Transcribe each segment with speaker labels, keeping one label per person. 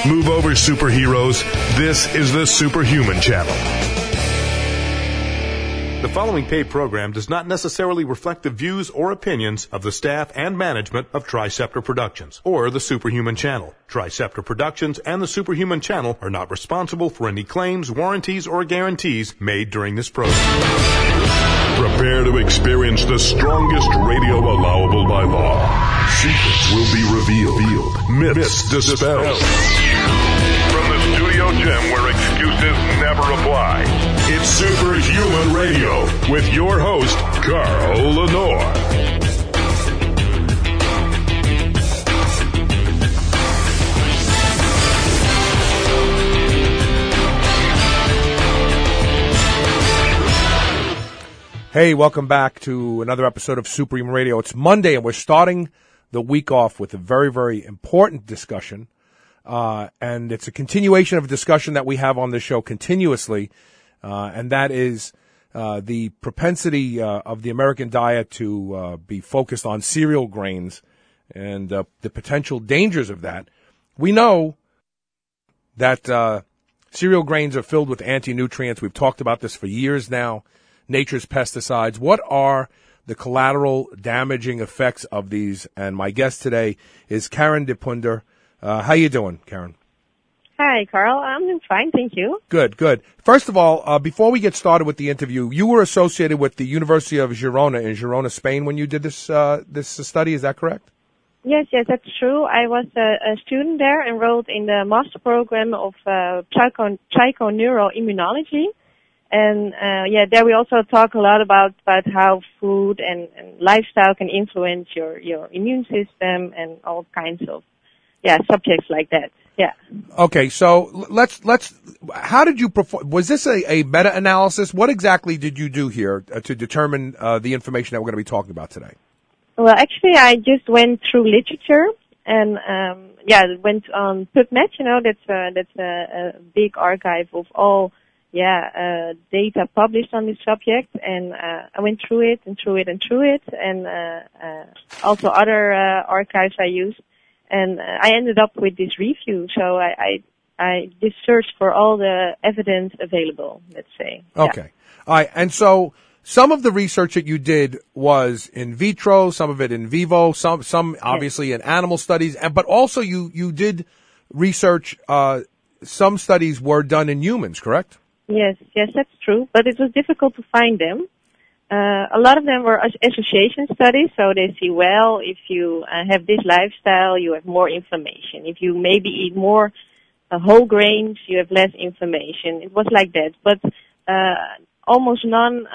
Speaker 1: Move over, superheroes. This is the Superhuman Channel. The following paid program does not necessarily reflect the views or opinions of the staff and management of Triceptor Productions or the Superhuman Channel. Triceptor Productions and the Superhuman Channel are not responsible for any claims, warranties, or guarantees made during this program. Prepare to experience the strongest radio allowable by law. Secrets will be revealed. Myths dispelled. From the studio gym where excuses never apply, it's Superhuman Radio with your host, Carl Lenore.
Speaker 2: Hey, welcome back to another episode of Superhuman Radio. It's Monday, and we're starting the week off with a very, very important discussion. And it's a continuation of a discussion that we have on this show continuously, and that is the propensity of the American diet to be focused on cereal grains and the potential dangers of that. We know that cereal grains are filled with anti-nutrients. We've talked about this for years now. Nature's pesticides. What are the collateral damaging effects of these? And my guest today is Karen DePunder. How you doing, Karen?
Speaker 3: Hi, Carl. I'm doing fine, thank you.
Speaker 2: Good, good. First of all, before we get started with the interview, you were associated with the University of Girona in Girona, Spain, when you did this study. Is that correct?
Speaker 3: Yes, that's true. I was a student there, enrolled in the master program of psychoneuroimmunology. And there we also talk a lot about how food and lifestyle can influence your immune system and all kinds of subjects like that. Yeah.
Speaker 2: Okay, so let's. How did you perform? Was this a meta-analysis? What exactly did you do here to determine the information that we're going to be talking about today?
Speaker 3: Well, actually, I just went through literature and went on PubMed. You know, that's a big archive of all. Data published on this subject, and I went through it, and also other archives I used, and I ended up with this review. So I just searched for all the evidence available, let's say.
Speaker 2: Okay. All right. And so some of the research that you did was in vitro, some of it in vivo, some obviously in animal studies, but also you did research, some studies were done in humans, correct?
Speaker 3: Yes, that's true, but it was difficult to find them. A lot of them were association studies, so they see, well, if you have this lifestyle, you have more inflammation. If you maybe eat more whole grains, you have less inflammation. It was like that, but almost no,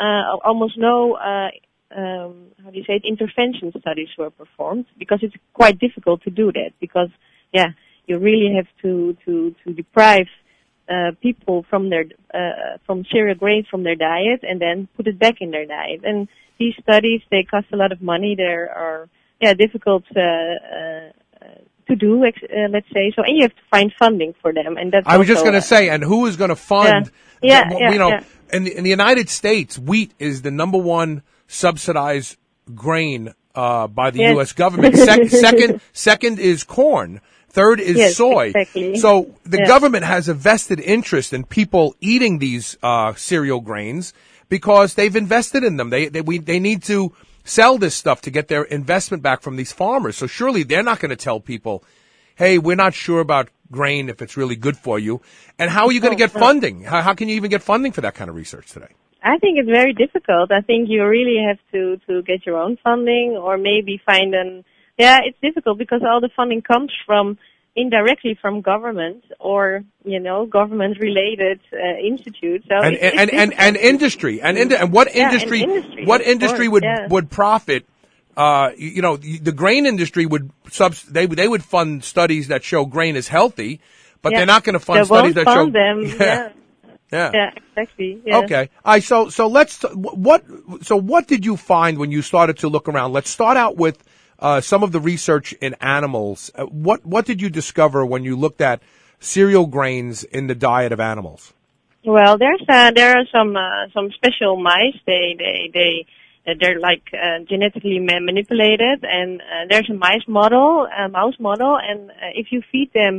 Speaker 3: intervention studies were performed, because it's quite difficult to do that, because, you really have to deprive people from their from cereal grains from their diet and then put it back in their diet. And these studies, they cost a lot of money. They are difficult to do, let's say. So, and you have to find funding for them. And that's
Speaker 2: I was just going to say, and who is going to fund? In the United States, wheat is the number one subsidized grain by the U.S. government. Second is corn. Third is soy.
Speaker 3: Exactly.
Speaker 2: So the government has a vested interest in people eating these cereal grains because they've invested in them. They need to sell this stuff to get their investment back from these farmers. So surely they're not going to tell people, hey, we're not sure about grain if it's really good for you. And how are you going to get funding? How can you even get funding for that kind of research today?
Speaker 3: I think it's very difficult. I think you really have to get your own funding, or maybe find an... Yeah, it's difficult because all the funding comes indirectly from government or, government-related institutes. So
Speaker 2: and industry. And what industry would profit? The grain industry would they would fund studies that show grain is healthy, but they're not going to fund studies that show
Speaker 3: them.
Speaker 2: Yeah,
Speaker 3: exactly. Yeah.
Speaker 2: Okay. All right. So what did you find when you started to look around? Let's start out with some of the research in animals. What did you discover when you looked at cereal grains in the diet of animals?
Speaker 3: Well, there are some special mice. They're like genetically manipulated, and there's a mouse model, and if you feed them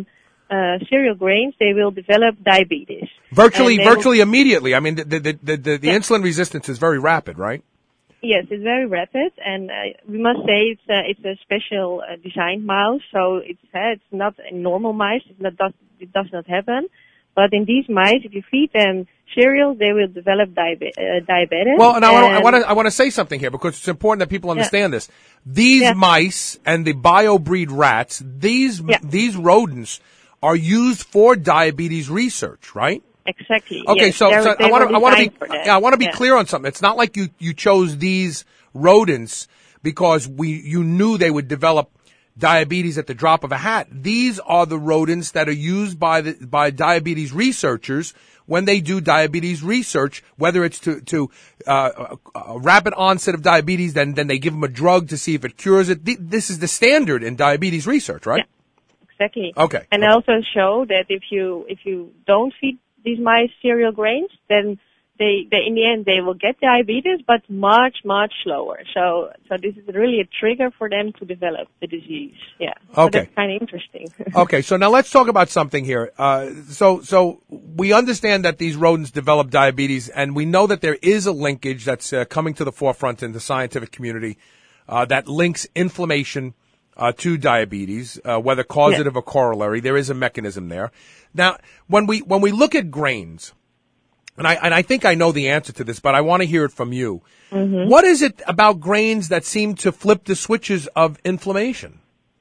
Speaker 3: cereal grains, they will develop diabetes.
Speaker 2: Virtually immediately. I mean, the insulin resistance is very rapid, right?
Speaker 3: Yes, it's very rapid, and we must say it's a special designed mouse. So it's not a normal mice. It does not happen. But in these mice, if you feed them cereal, they will develop diabetes.
Speaker 2: Well, and I want to say something here because it's important that people understand this. These mice and the biobreed rats, these rodents are used for diabetes research, right?
Speaker 3: Exactly.
Speaker 2: Okay,
Speaker 3: yes.
Speaker 2: so I want to be
Speaker 3: Yeah.
Speaker 2: clear on something. It's not like you chose these rodents because you knew they would develop diabetes at the drop of a hat. These are the rodents that are used by diabetes researchers when they do diabetes research, whether it's to a rapid onset of diabetes, then they give them a drug to see if it cures it. This is the standard in diabetes research, right?
Speaker 3: Yeah, exactly.
Speaker 2: Okay.
Speaker 3: And they also show that if you don't feed these mice cereal grains, then they in the end they will get diabetes, but much slower. So this is really a trigger for them to develop the disease. Yeah.
Speaker 2: Okay.
Speaker 3: So that's kind of interesting.
Speaker 2: Okay, so now let's talk about something here. So we understand that these rodents develop diabetes, and we know that there is a linkage that's coming to the forefront in the scientific community that links inflammation to diabetes, whether causative or corollary. There is a mechanism there. Now, when we look at grains, and I think I know the answer to this, but I want to hear it from you. Mm-hmm. What is it about grains that seem to flip the switches of inflammation?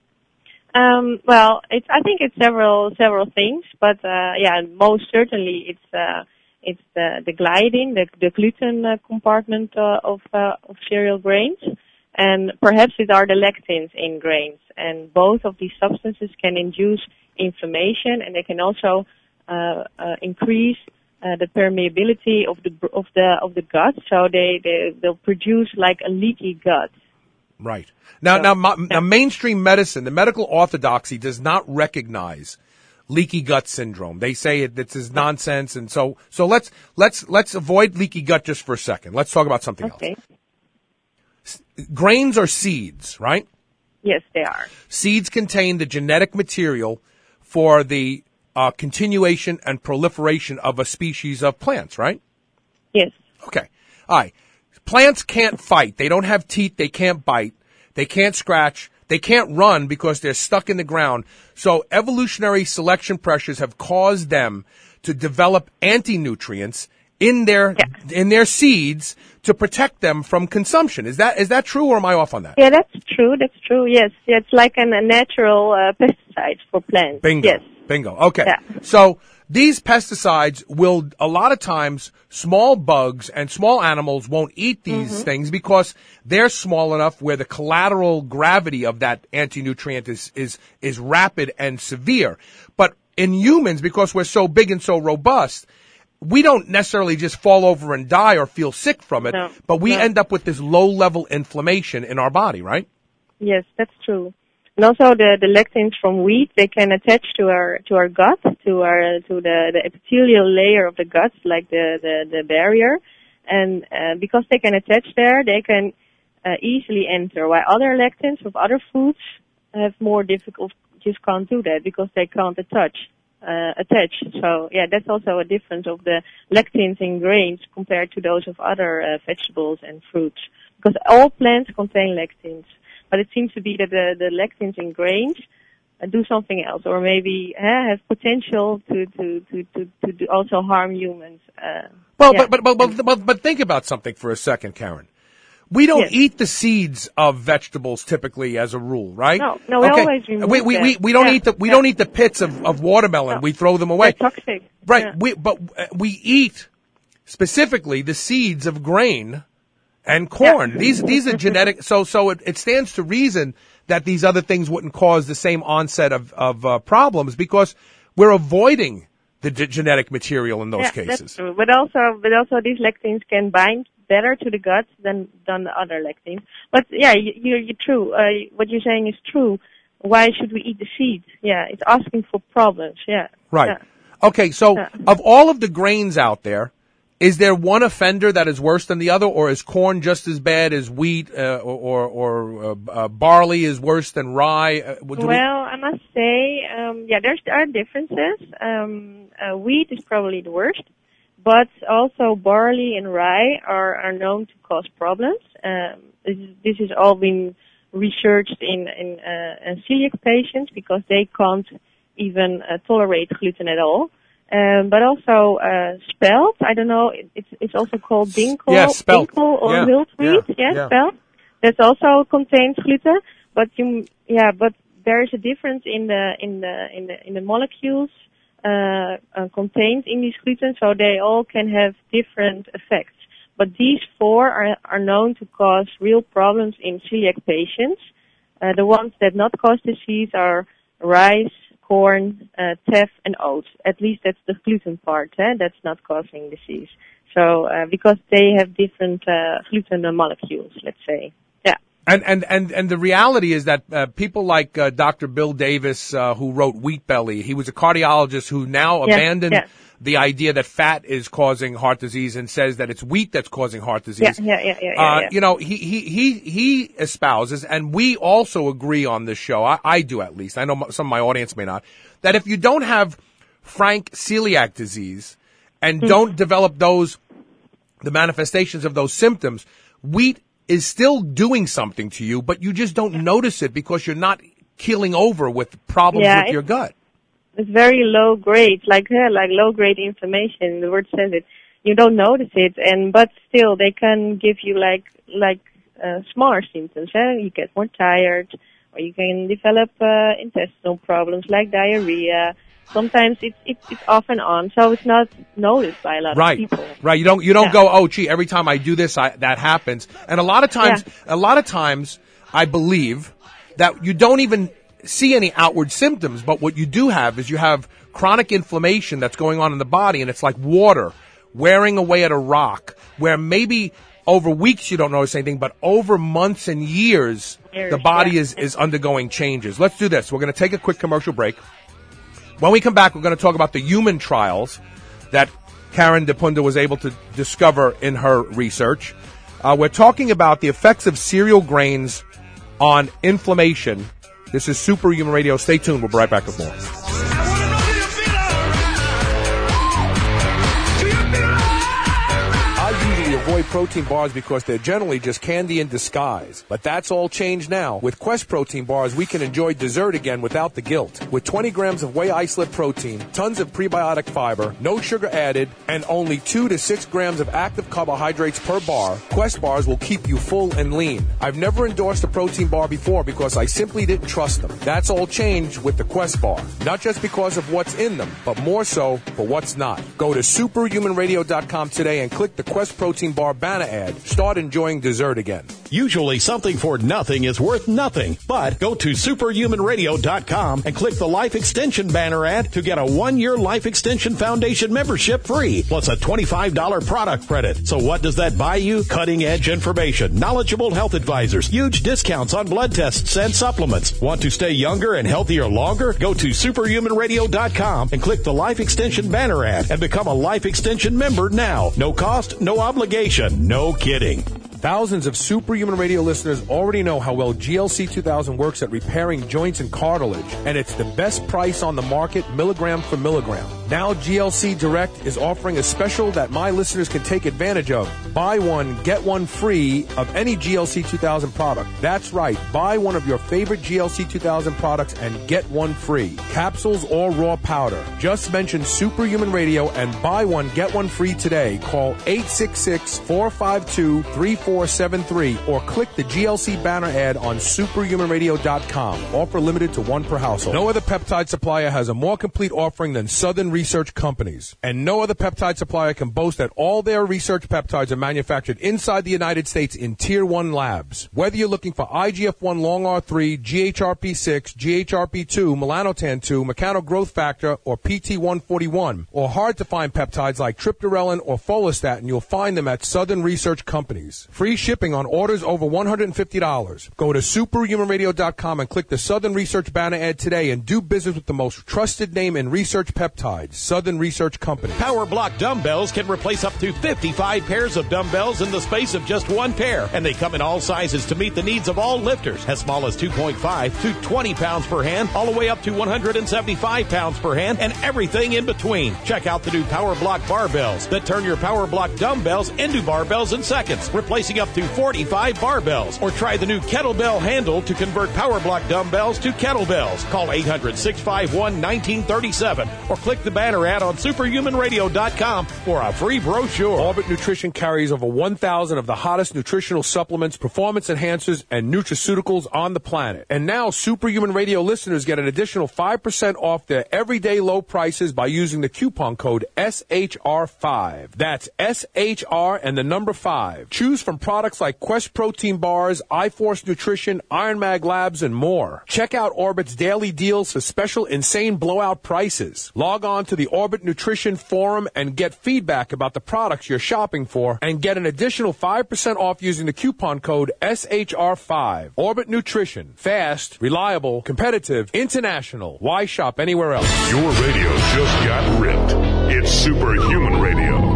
Speaker 3: Well, I think it's several things, but most certainly it's the gliadin, the gluten compartment of cereal grains, and perhaps it are the lectins in grains, and both of these substances can induce inflammation, and they can also increase the permeability of the gut, so they'll produce like a leaky gut.
Speaker 2: Right. Now, mainstream medicine, the medical orthodoxy does not recognize leaky gut syndrome. They say this is nonsense, and so let's avoid leaky gut just for a second. Let's talk about something else. Grains are seeds, right?
Speaker 3: Yes, they are.
Speaker 2: Seeds contain the genetic material for the continuation and proliferation of a species of plants, right?
Speaker 3: Yes.
Speaker 2: Okay. All right. Plants can't fight. They don't have teeth. They can't bite. They can't scratch. They can't run because they're stuck in the ground. So evolutionary selection pressures have caused them to develop anti-nutrients in their seeds to protect them from consumption. Is that true, or am I off on that?
Speaker 3: Yeah, that's true. Yes. It's like a natural pesticide for plants.
Speaker 2: Bingo.
Speaker 3: Yes.
Speaker 2: Bingo. Okay.
Speaker 3: Yeah.
Speaker 2: So these pesticides will, a lot of times, small bugs and small animals won't eat these things because they're small enough where the collateral gravity of that anti-nutrient is rapid and severe. But in humans, because we're so big and so robust, we don't necessarily just fall over and die or feel sick from it, but we end up with this low-level inflammation in our body, right?
Speaker 3: Yes, that's true. And also the lectins from wheat, they can attach to our gut, to the epithelial layer of the gut, like the barrier, and because they can attach there, they can easily enter. While other lectins of other foods have more difficult, just can't do that because they can't attach. So yeah, that's also a difference of the lectins in grains compared to those of other vegetables and fruits, because all plants contain lectins. But it seems to be that the lectins in grains do something else, or maybe have potential to also harm humans.
Speaker 2: But think about something for a second, Karen. We don't eat the seeds of vegetables typically, as a rule, right?
Speaker 3: No, we always remove them.
Speaker 2: We don't eat we don't eat the pits of watermelon. No. We throw them away.
Speaker 3: They're toxic.
Speaker 2: Right. Yeah. We eat specifically the seeds of grain and corn. Yeah. These are genetic. So it stands to reason that these other things wouldn't cause the same onset of problems because we're avoiding the genetic material in those cases.
Speaker 3: That's true. But also these lectins can bind better to the gut than the other lectins. But yeah, you're true. What you're saying is true. Why should we eat the seeds? Yeah, it's asking for problems. Yeah.
Speaker 2: Right.
Speaker 3: Yeah.
Speaker 2: Okay. So of all of the grains out there, Is there one offender that is worse than the other, or is corn just as bad as wheat, or barley is worse than rye?
Speaker 3: I must say, there are differences. Wheat is probably the worst, but also barley and rye are known to cause problems. This has all been researched in celiac patients because they can't even tolerate gluten at all. But also spelt. I don't know. It's also called dinkel.
Speaker 2: Yeah, spelt.
Speaker 3: Dinkel or wild wheat. Yeah, spelt. That also contains gluten. But but there is a difference in the molecules contained in these gluten, so they all can have different effects. But these four are known to cause real problems in celiac patients. The ones that not cause disease are rice, corn, teff, and oats. At least that's the gluten part. That's not causing disease. So because they have different gluten molecules, let's say. Yeah.
Speaker 2: And the reality is that people like Dr. Bill Davis, who wrote Wheat Belly, he was a cardiologist who now abandoned the idea that fat is causing heart disease and says that it's wheat that's causing heart disease. You know, he espouses, and we also agree on this show. I do, at least. I know some of my audience may not. That if you don't have frank celiac disease and don't develop the manifestations of those symptoms, wheat is still doing something to you, but you just don't notice it because you're not keeling over with problems with your gut.
Speaker 3: It's very low grade, like low grade inflammation. The word says it. You don't notice it, but still they can give you like smaller symptoms. You get more tired, or you can develop intestinal problems like diarrhea. Sometimes it's off and on, so it's not noticed by a lot of people.
Speaker 2: Right. You don't go, oh gee, every time I do this, that happens. And a lot of times, I believe that you don't even see any outward symptoms, but what you do have is you have chronic inflammation that's going on in the body, and it's like water wearing away at a rock, where maybe over weeks you don't notice anything, but over months and years the body is undergoing changes. Let's do this. We're going to take a quick commercial break. When we come back, we're going to talk about the human trials that Karen DePunda was able to discover in her research. We're talking about the effects of cereal grains on inflammation. This is Superhuman Radio. Stay tuned. We'll be right back with more. Avoid protein bars because they're generally just candy in disguise. But that's all changed now. With Quest protein bars, we can enjoy dessert again without the guilt. With 20 grams of whey isolate protein, tons of prebiotic fiber, no sugar added, and only 2 to 6 grams of active carbohydrates per bar, Quest bars will keep you full and lean. I've never endorsed a protein bar before because I simply didn't trust them. That's all changed with the Quest bar. Not just because of what's in them, but more so for what's not. Go to superhumanradio.com today and click the Quest protein bar banner ad. Start enjoying dessert again.
Speaker 4: Usually something for nothing is worth nothing, but go to superhumanradio.com and click the Life Extension banner ad to get a 1-year Life Extension Foundation membership free, plus a $25 product credit. So what does that buy you? Cutting-edge information, knowledgeable health advisors, huge discounts on blood tests and supplements. Want to stay younger and healthier longer? Go to superhumanradio.com and click the Life Extension banner ad and become a Life Extension member now. No cost, no obligation, no kidding.
Speaker 2: Thousands of Superhuman Radio listeners already know how well GLC 2000 works at repairing joints and cartilage, and it's the best price on the market, milligram for milligram. Now GLC Direct is offering a special that my listeners can take advantage of. Buy one, get one free of any GLC 2000 product. That's right. Buy one of your favorite GLC 2000 products and get one free. Capsules or raw powder. Just mention Superhuman Radio and buy one, get one free today. Call 866-452-3473 or click the GLC banner ad on superhumanradio.com. Offer limited to one per household. No other peptide supplier has a more complete offering than Southern Research Companies. And no other peptide supplier can boast that all their research peptides are manufactured inside the United States in Tier 1 labs. Whether you're looking for IGF-1 Long R3, GHRP6, GHRP2, melanotan-2, mechano growth factor, or PT141, or hard-to-find peptides like triptorelin or follistatin, you'll find them at Southern Research Companies. Free shipping on orders over $150. Go to superhumanradio.com and click the Southern Research banner ad today and do business with the most trusted name in research peptides. Certified. Southern Research Company.
Speaker 4: Power Block dumbbells can replace up to 55 pairs of dumbbells in the space of just one pair, and they come in all sizes to meet the needs of all lifters, as small as 2.5 to 20 pounds per hand, all the way up to 175 pounds per hand, and everything in between. Check out the new Power Block barbells that turn your Power Block dumbbells into barbells in seconds, replacing up to 45 barbells. Or try the new kettlebell handle to convert Power Block dumbbells to kettlebells. Call 800-651-1937 or click the banner ad on superhumanradio.com for a free brochure.
Speaker 2: Orbit Nutrition carries over 1,000 of the hottest nutritional supplements, performance enhancers, and nutraceuticals on the planet. And now Superhuman Radio listeners get an additional 5% off their everyday low prices by using the coupon code SHR5. That's SHR and the number 5. Choose from products like Quest Protein Bars, iForce Nutrition, Iron Mag Labs, and more. Check out Orbit's daily deals for special insane blowout prices. Log on to the Orbit Nutrition Forum and get feedback about the products you're shopping for and get an additional 5% off using the coupon code SHR5. Orbit Nutrition. Fast, reliable, competitive, international. Why shop anywhere else?
Speaker 1: Your radio just got ripped. It's Superhuman Radio.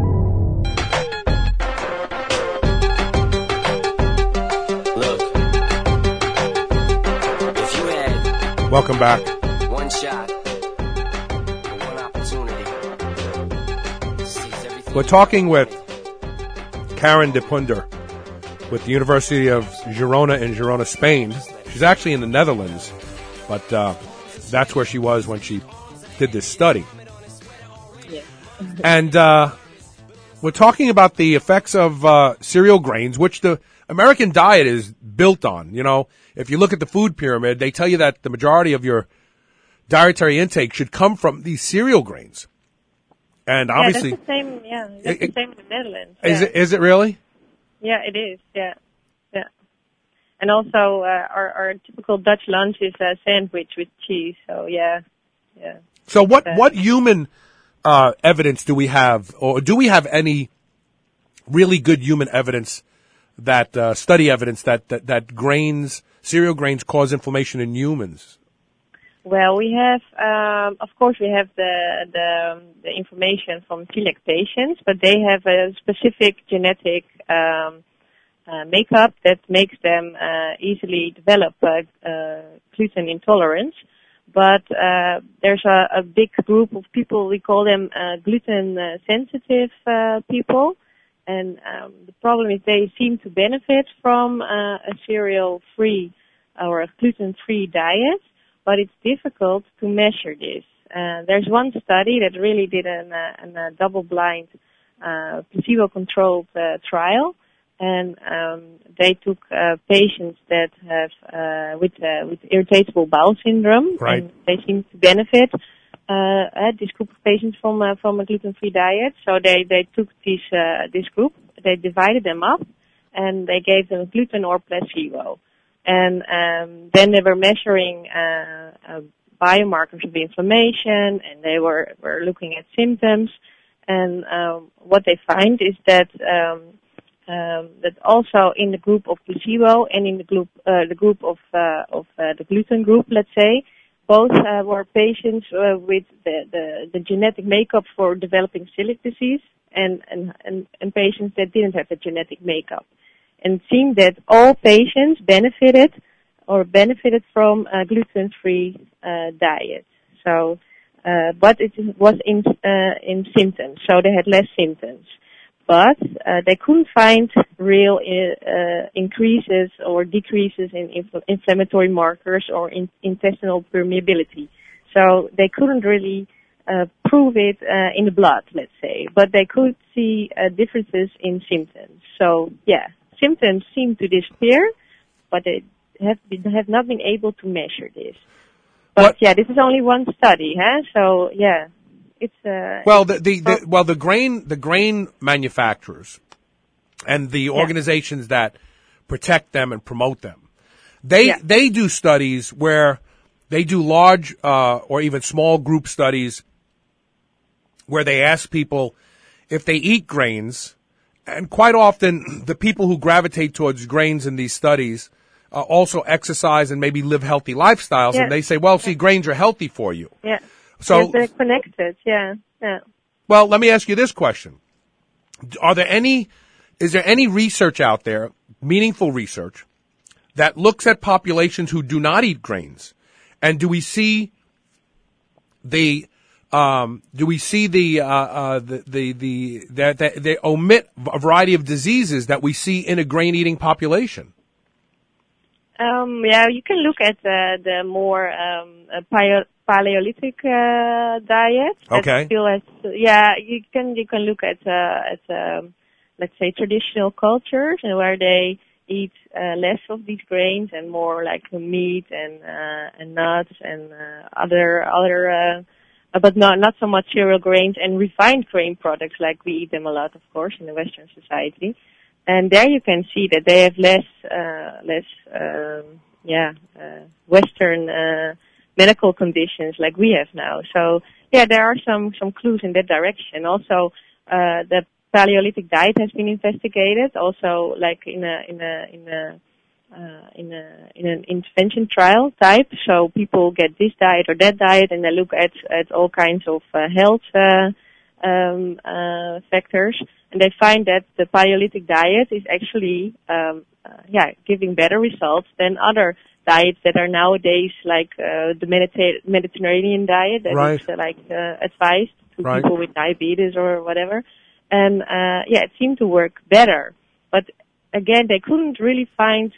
Speaker 2: Welcome back.
Speaker 5: One shot, one opportunity.
Speaker 2: We're talking with Karen de Punder with the University of Girona in Girona, Spain. She's actually in the Netherlands, but that's where she was when she did this study.
Speaker 3: Yeah.
Speaker 2: And we're talking about the effects of cereal grains, which the American diet is built on. You know, if you look at the food pyramid, they tell you that the majority of your dietary intake should come from these cereal grains. And obviously,
Speaker 3: that's the same. Yeah, that's the same in the Netherlands.
Speaker 2: Is it really?
Speaker 3: Yeah, it is. Yeah. And also, our typical Dutch lunch is a sandwich with cheese. So yeah.
Speaker 2: So what human evidence do we have, or do we have any really good human evidence that study evidence that cereal grains cause inflammation in humans?
Speaker 3: Well, we have, of course, we have the information from celiac patients, but they have a specific genetic makeup that makes them easily develop gluten intolerance. But there's a big group of people, we call them gluten sensitive people. And the problem is they seem to benefit from a cereal-free or a gluten-free diet, but it's difficult to measure this. There's one study that really did a double-blind, placebo-controlled trial, and they took patients that have with irritable bowel syndrome,
Speaker 2: right,
Speaker 3: and they seem to benefit. This group of patients from a gluten-free diet. So they took this group, they divided them up, and they gave them gluten or placebo. And then they were measuring biomarkers of inflammation, and they were looking at symptoms. And what they find is that that also in the group of placebo and in the group of the gluten group, let's say, both were patients with the genetic makeup for developing celiac disease and patients that didn't have the genetic makeup. And it seemed that all patients benefited from a gluten-free diet. So, but it was in symptoms, so they had less symptoms. But they couldn't find real increases or decreases in inflammatory markers or in intestinal permeability. So they couldn't really prove it in the blood, let's say. But they could see differences in symptoms. So, yeah, symptoms seem to disappear, but they have not been able to measure this. But, yeah, this is only one study, huh? So, yeah. It's
Speaker 2: the grain manufacturers and the organizations that protect them and promote them, they do studies where they do large or even small group studies where they ask people if they eat grains, and quite often the people who gravitate towards grains in these studies also exercise and maybe live healthy lifestyles, and they say, well, see, grains are healthy for you.
Speaker 3: Yeah.
Speaker 2: So
Speaker 3: yes, they're connected. Yeah.
Speaker 2: well, let me ask you this question: is there any research out there, meaningful research, that looks at populations who do not eat grains, and do we see that they omit a variety of diseases that we see in a grain-eating population?
Speaker 3: Yeah, you can look at the more Paleolithic diet.
Speaker 2: Okay.
Speaker 3: Still has, you can look at let's say traditional cultures, and where they eat less of these grains and more like meat and nuts and other but not so much cereal grains and refined grain products like we eat them a lot, of course, in the Western society. And there you can see that they have less Western medical conditions like we have now. So yeah, there are some clues in that direction. Also, the Paleolithic diet has been investigated. Also, like in an intervention trial type. So people get this diet or that diet, and they look at all kinds of health factors, and they find that the Paleolithic diet is actually giving better results than other diets that are nowadays like the Mediterranean diet that
Speaker 2: right.
Speaker 3: is advised to
Speaker 2: right.
Speaker 3: people with diabetes or whatever. And it seemed to work better, but again they couldn't really find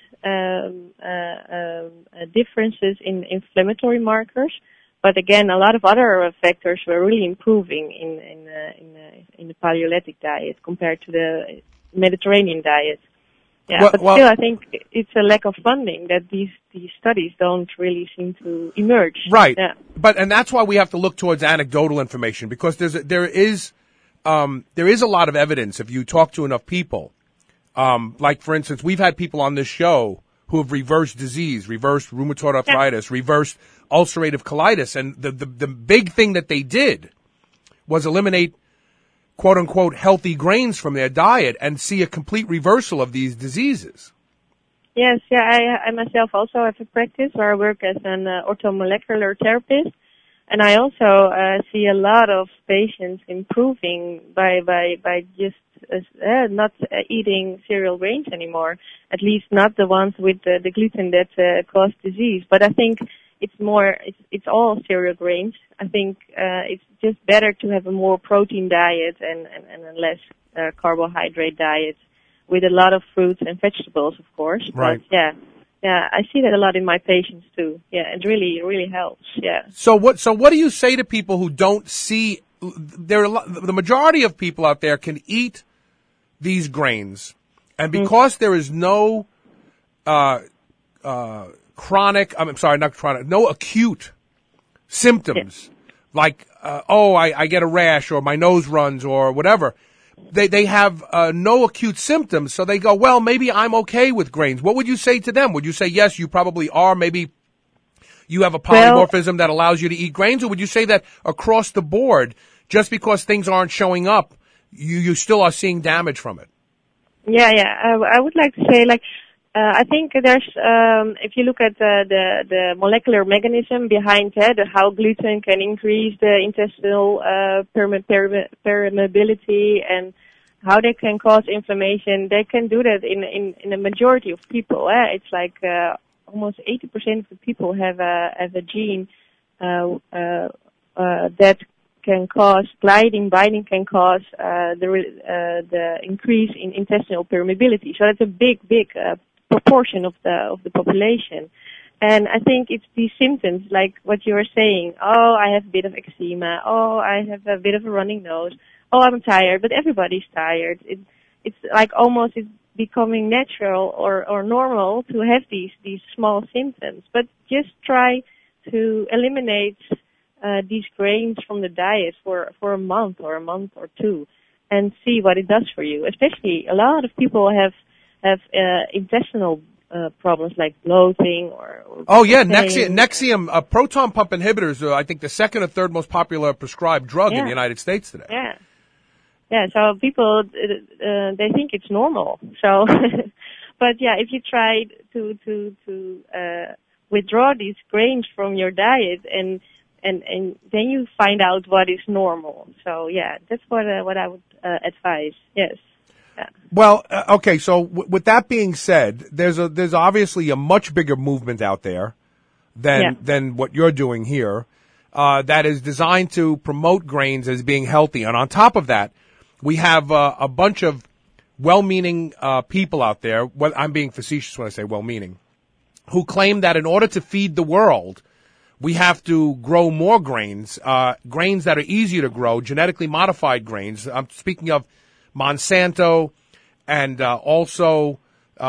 Speaker 3: differences in inflammatory markers. But again, a lot of other factors were really improving in the Paleolithic diet compared to the Mediterranean diet. Yeah, but still, I think it's a lack of funding that these studies don't really seem to emerge.
Speaker 2: Right.
Speaker 3: Yeah.
Speaker 2: And that's why we have to look towards anecdotal information, because there is a lot of evidence if you talk to enough people. Like for instance, we've had people on this show who have reversed disease, reversed rheumatoid arthritis, reversed ulcerative colitis, and the big thing that they did was eliminate quote unquote healthy grains from their diet and see a complete reversal of these diseases.
Speaker 3: Yes, I myself also have a practice where I work as an orthomolecular therapist, and I also see a lot of patients improving by just not eating cereal grains anymore. At least not the ones with the gluten that cause disease. But I think it's all cereal grains. I think it's just better to have a more protein diet and a less carbohydrate diet with a lot of fruits and vegetables, of course.
Speaker 2: Right.
Speaker 3: But yeah, I see that a lot in my patients too. Yeah, it really helps. Yeah.
Speaker 2: So what do you say to people who don't see? The majority of people out there can eat these grains, and because there is no no acute symptoms like I get a rash or my nose runs or whatever. They have no acute symptoms, so they go, well, maybe I'm okay with grains. What would you say to them? Would you say, yes, you probably are, maybe you have a polymorphism that allows you to eat grains, or would you say that across the board, just because things aren't showing up, you still are seeing damage from it?
Speaker 3: Yeah. I would like to say, I think there's, if you look at the molecular mechanism behind how gluten can increase the intestinal permeability and how they can cause inflammation, they can do that in a majority of people. It's like almost 80% of the people have a gene that can cause binding can cause the increase in intestinal permeability. So that's a big proportion of the population. And I think it's these symptoms, like what you were saying. Oh, I have a bit of eczema. Oh, I have a bit of a running nose. Oh, I'm tired. But everybody's tired. It's like almost it's becoming natural or normal to have these small symptoms. But just try to eliminate these grains from the diet for a month or two, and see what it does for you. Especially a lot of people have intestinal problems like bloating or
Speaker 2: Nexium proton pump inhibitors are, I think, the second or third most popular prescribed drug in the United States today.
Speaker 3: Yeah, so people they think it's normal. So but if you try to withdraw these grains from your diet and and then you find out what is normal. So yeah, that's what I would advise. Yes. Yeah.
Speaker 2: Well, okay. So with that being said, there's obviously a much bigger movement out there than what you're doing here, that is designed to promote grains as being healthy. And on top of that, we have a bunch of well-meaning people out there. Well, I'm being facetious when I say well-meaning, who claim that in order to feed the world, we have to grow more grains, grains that are easier to grow, genetically modified grains. I'm speaking of Monsanto and also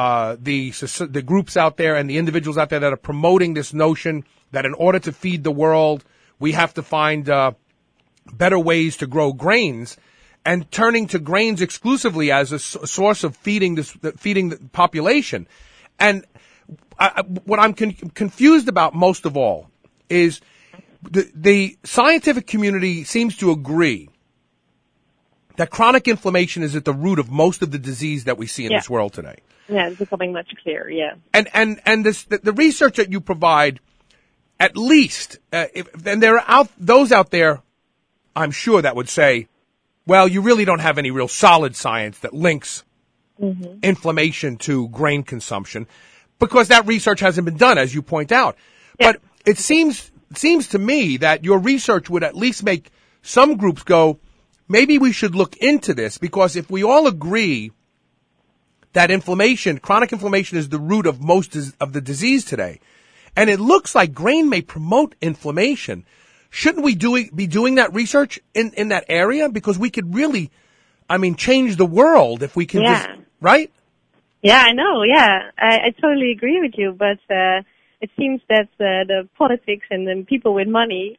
Speaker 2: the groups out there and the individuals out there that are promoting this notion that in order to feed the world, we have to find better ways to grow grains, and turning to grains exclusively as a source of feeding the population. And what I'm confused about most of all is the scientific community seems to agree that chronic inflammation is at the root of most of the disease that we see in this world today.
Speaker 3: Yeah, it's becoming much clearer. Yeah.
Speaker 2: And the research that you provide, at least, and there are those out there, I'm sure, that would say, well, you really don't have any real solid science that links inflammation to grain consumption, because that research hasn't been done, as you point out. Yeah. But it seems to me that your research would at least make some groups go, maybe we should look into this, because if we all agree that chronic inflammation is the root of most of the disease today, and it looks like grain may promote inflammation, shouldn't we be doing that research in that area? Because we could really, change the world if we can right?
Speaker 3: Yeah, I know, yeah. I totally agree with you, but it seems that the politics and the people with money,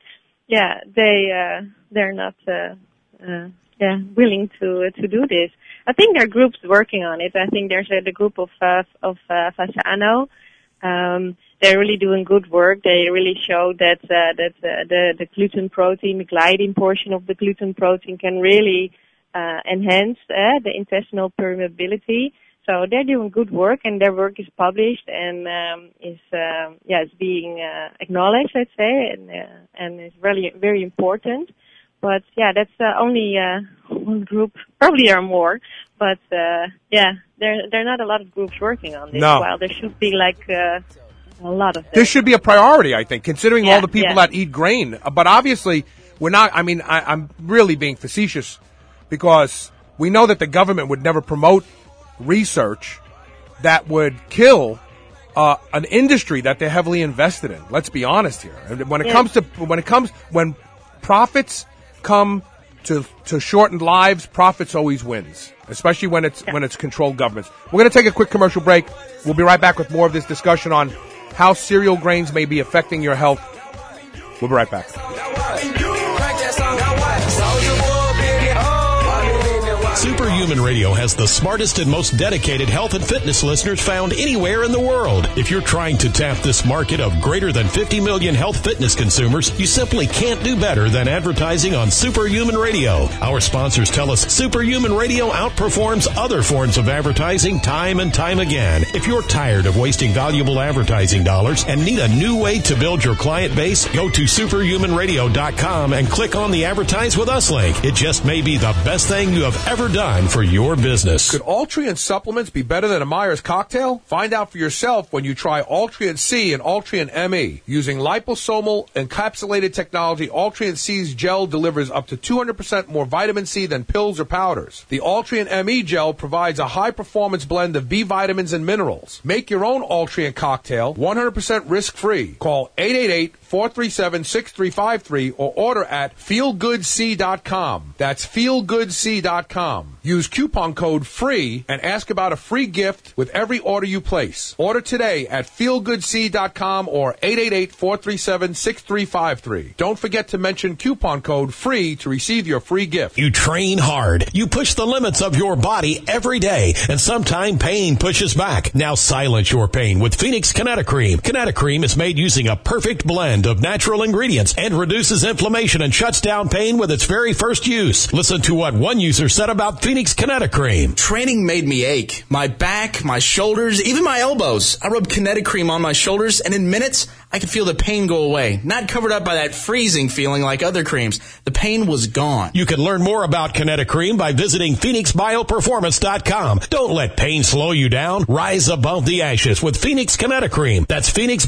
Speaker 3: they're not willing to do this. I think there are groups working on it. I think there's the group of Fasano. They're really doing good work. They really show that the gluten protein, the gliadin portion of the gluten protein, can really enhance the intestinal permeability. So they're doing good work, and their work is published and it's being acknowledged, I'd say, and it's really very important. But that's only one group. Probably there are more, but there are not a lot of groups working on this.
Speaker 2: No.
Speaker 3: While there should be a lot of them.
Speaker 2: This should be a priority, I think, considering all the people that eat grain. But obviously, we're not. I'm really being facetious, because we know that the government would never promote research that would kill an industry that they're heavily invested in. Let's be honest here. And when profits come to shorten lives, profits always wins, especially when it's controlled governments. We're going to take a quick commercial break. We'll be right back with more of this discussion on how cereal grains may be affecting your health. We'll be right back.
Speaker 4: Superhuman Radio has the smartest and most dedicated health and fitness listeners found anywhere in the world. If you're trying to tap this market of greater than 50 million health fitness consumers, you simply can't do better than advertising on Superhuman Radio. Our sponsors tell us Superhuman Radio outperforms other forms of advertising time and time again. If you're tired of wasting valuable advertising dollars and need a new way to build your client base, go to superhumanradio.com and click on the Advertise With Us link. It just may be the best thing you have ever done for your business.
Speaker 2: Could Altria supplements be better than a Myers cocktail? Find out for yourself when you try Altria C and Altria ME. Using liposomal encapsulated technology, Altria C's gel delivers up to 200% more vitamin C than pills or powders. The Altria ME gel provides a high-performance blend of B vitamins and minerals. Make your own Altria cocktail 100% risk-free. Call 888-437-6353 or order at feelgoodc.com. That's feelgoodc.com. Use coupon code FREE and ask about a free gift with every order you place. Order today at feelgoodc.com or 888-437-6353. Don't forget to mention coupon code FREE to receive your free gift.
Speaker 4: You train hard. You push the limits of your body every day, and sometimes pain pushes back. Now silence your pain with Phoenix Kinetocream. Kinetocream is made using a perfect blend of natural ingredients and reduces inflammation and shuts down pain with its very first use. Listen to what one user said about Phoenix Kinetocream.
Speaker 6: Training made me ache. My back, my shoulders, even my elbows. I rubbed Kinetocream on my shoulders, and in minutes, I could feel the pain go away, not covered up by that freezing feeling like other creams. The pain was gone.
Speaker 4: You can learn more about Kinetic Cream by visiting PhoenixBioPerformance.com. Don't let pain slow you down. Rise above the ashes with Phoenix Kinetic Cream. That's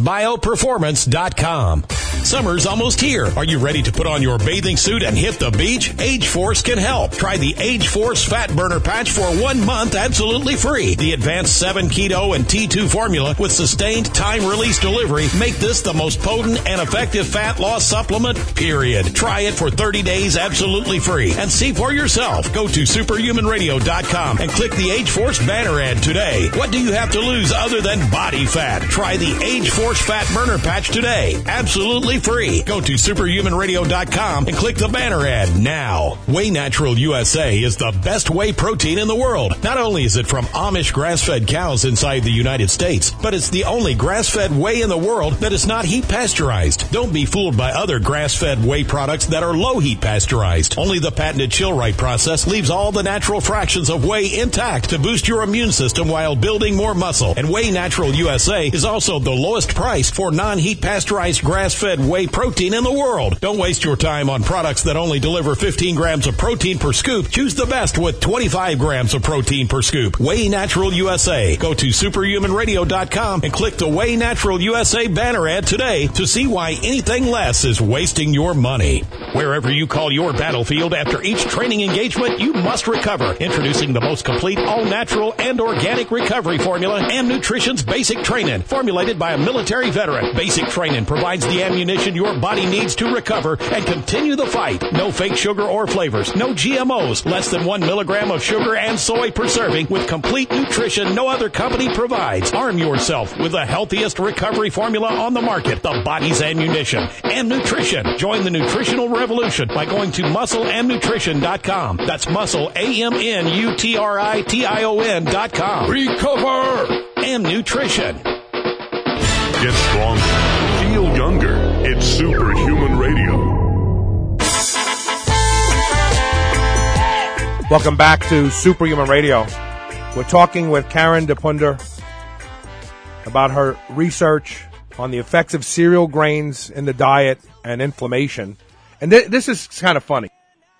Speaker 4: PhoenixBioPerformance.com. Summer's almost here. Are you ready to put on your bathing suit and hit the beach? Age Force can help. Try the Age Force Fat Burner Patch for 1 month absolutely free. The advanced 7 Keto and T2 formula with sustained time-release delivery make this the most potent and effective fat loss supplement, period. Try it for 30 days absolutely free and see for yourself. Go to superhumanradio.com and click the Age Force banner ad today. What do you have to lose other than body fat? Try the Age Force Fat Burner Patch today. Absolutely free. Go to superhumanradio.com and click the banner ad now. Whey Natural USA is the best whey protein in the world. Not only is it from Amish grass-fed cows inside the United States, but it's the only grass-fed whey in the world that is not heat pasteurized. Don't be fooled by other grass-fed whey products that are low heat pasteurized. Only the patented Chill-Right process leaves all the natural fractions of whey intact to boost your immune system while building more muscle. And Whey Natural USA is also the lowest price for non-heat pasteurized grass-fed whey protein in the world. Don't waste your time on products that only deliver 15 grams of protein per scoop. Choose the best with 25 grams of protein per scoop. Whey Natural USA. Go to superhumanradio.com and click the Whey Natural USA banner ad today to see why anything less is wasting your money. Wherever you call your battlefield, after each training engagement, you must recover. Introducing the most complete all-natural and organic recovery formula, Am Nutrition's Basic Training. Formulated by a military veteran, Basic Training provides the ammunition your body needs to recover and continue the fight. No fake sugar or flavors, no GMOs, less than 1 milligram of sugar and soy per serving with complete nutrition no other company provides. Arm yourself with the healthiest recovery formula on the market, the body's ammunition. Am Nutrition. Join the nutritional revolution by going to muscleamnutrition.com. That's muscle, AMNUTRITION.com.
Speaker 1: Recover!
Speaker 4: Am Nutrition.
Speaker 1: Get stronger. Feel younger. It's Superhuman Radio.
Speaker 2: Welcome back to Superhuman Radio. We're talking with Karen DePunder about her research on the effects of cereal grains in the diet and inflammation. And this is kind of funny.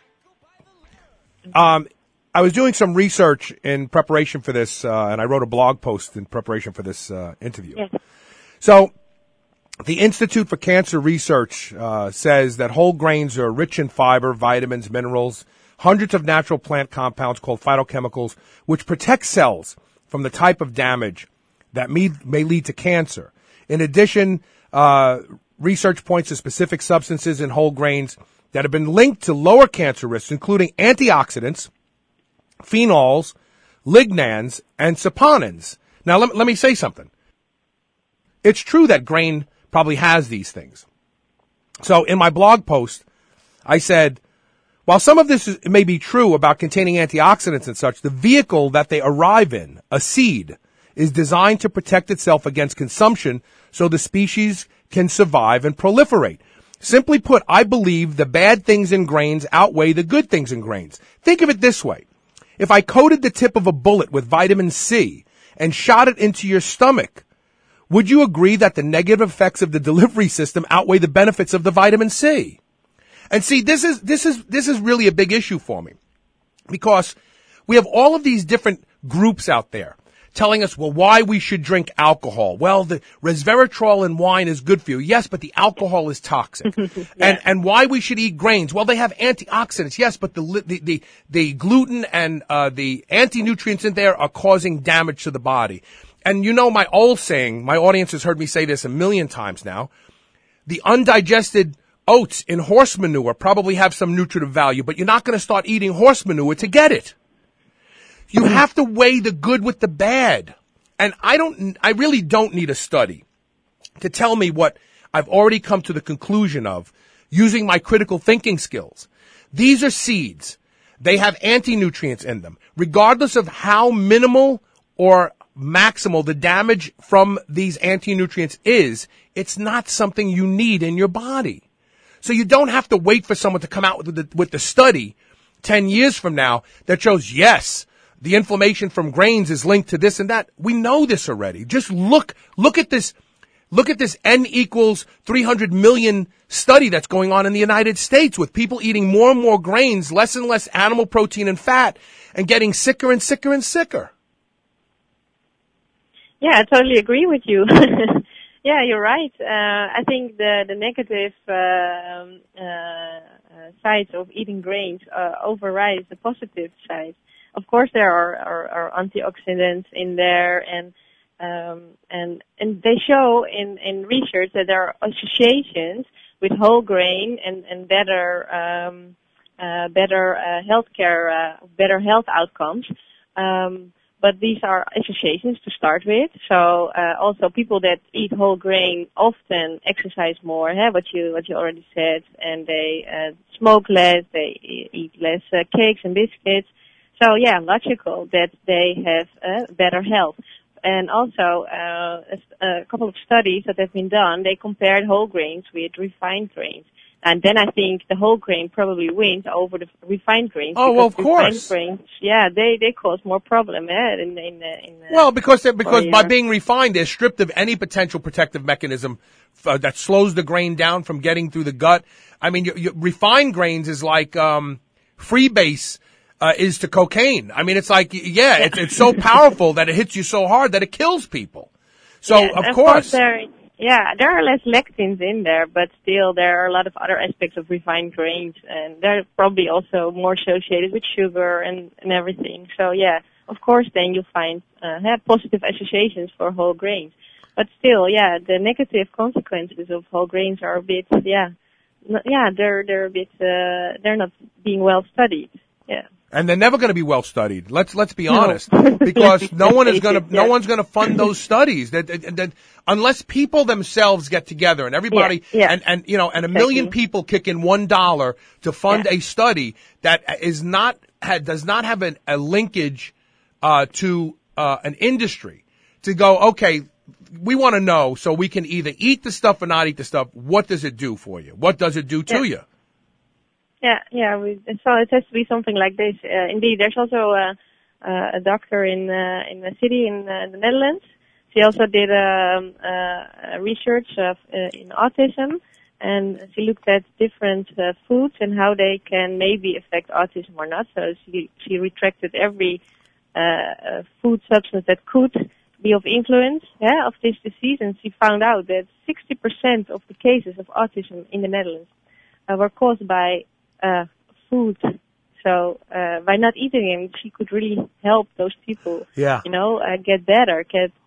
Speaker 2: I was doing some research in preparation for this, and I wrote a blog post in preparation for this interview.
Speaker 3: Yes.
Speaker 2: So the Institute for Cancer Research says that whole grains are rich in fiber, vitamins, minerals, hundreds of natural plant compounds called phytochemicals, which protect cells from the type of damage that may lead to cancer. In addition, research points to specific substances in whole grains that have been linked to lower cancer risks, including antioxidants, phenols, lignans, and saponins. Now, let me say something. It's true that grain probably has these things. So in my blog post, I said, while some of this may be true about containing antioxidants and such, the vehicle that they arrive in, a seed, is designed to protect itself against consumption so the species can survive and proliferate. Simply put, I believe the bad things in grains outweigh the good things in grains. Think of it this way. If I coated the tip of a bullet with vitamin C and shot it into your stomach, would you agree that the negative effects of the delivery system outweigh the benefits of the vitamin C? And see, this is really a big issue for me, because we have all of these different groups out there telling us, well, why we should drink alcohol. Well, the resveratrol in wine is good for you. Yes, but the alcohol is toxic. Yeah. And why we should eat grains. Well, they have antioxidants. Yes, but the gluten and the anti-nutrients in there are causing damage to the body. And you know my old saying, my audience has heard me say this a million times now, the undigested oats in horse manure probably have some nutritive value, but you're not going to start eating horse manure to get it. You have to weigh the good with the bad. And I really don't need a study to tell me what I've already come to the conclusion of using my critical thinking skills. These are seeds. They have anti-nutrients in them. Regardless of how minimal or maximal the damage from these anti-nutrients is, it's not something you need in your body. So you don't have to wait for someone to come out with the study 10 years from now that shows, yes, the inflammation from grains is linked to this and that. We know this already. Just look at this Look at this N equals 300 million study that's going on in the United States with people eating more and more grains, less and less animal protein and fat, and getting sicker and sicker and sicker.
Speaker 3: Yeah, I totally agree with you. Yeah, you're right. I think the negative sides of eating grains overrides the positive sides. Of course, there are antioxidants in there, and they show in research that there are associations with whole grain and better healthcare, better health outcomes. But these are associations to start with. So also people that eat whole grain often exercise more, what you already said, and they smoke less, they eat less cakes and biscuits. So yeah, logical that they have better health. And also a couple of studies that have been done, they compared whole grains with refined grains. And then I think the whole grain probably wins over the refined grains.
Speaker 2: Oh, well, of course.
Speaker 3: Refined grains, yeah, they cause more problem.
Speaker 2: Because by being refined, they're stripped of any potential protective mechanism that slows the grain down from getting through the gut. I mean, refined grains is like freebase is to cocaine. I mean, it's like, it's so powerful that it hits you so hard that it kills people. So,
Speaker 3: yeah,
Speaker 2: of course.
Speaker 3: There are less lectins in there, but still there are a lot of other aspects of refined grains, and they're probably also more associated with sugar and everything. So yeah, of course then you find have positive associations for whole grains. But still, yeah, the negative consequences of whole grains are a bit, they're a bit, they're not being well studied. Yeah.
Speaker 2: And they're never going to be well studied. Let's be honest, because no one's going to fund those studies. That unless people themselves get together and everybody and a million people kick in $1 to fund a study that does not have a linkage to an industry to go, okay, we want to know so we can either eat the stuff or not eat the stuff. What does it do for you? What does it do to you?
Speaker 3: So it has to be something like this. Indeed, there's also a doctor in a city in the Netherlands. She also did research in autism, and she looked at different foods and how they can maybe affect autism or not. So she retracted every food substance that could be of influence of this disease, and she found out that 60% of the cases of autism in the Netherlands were caused by food. So by not eating it, she could really help those people. Get better,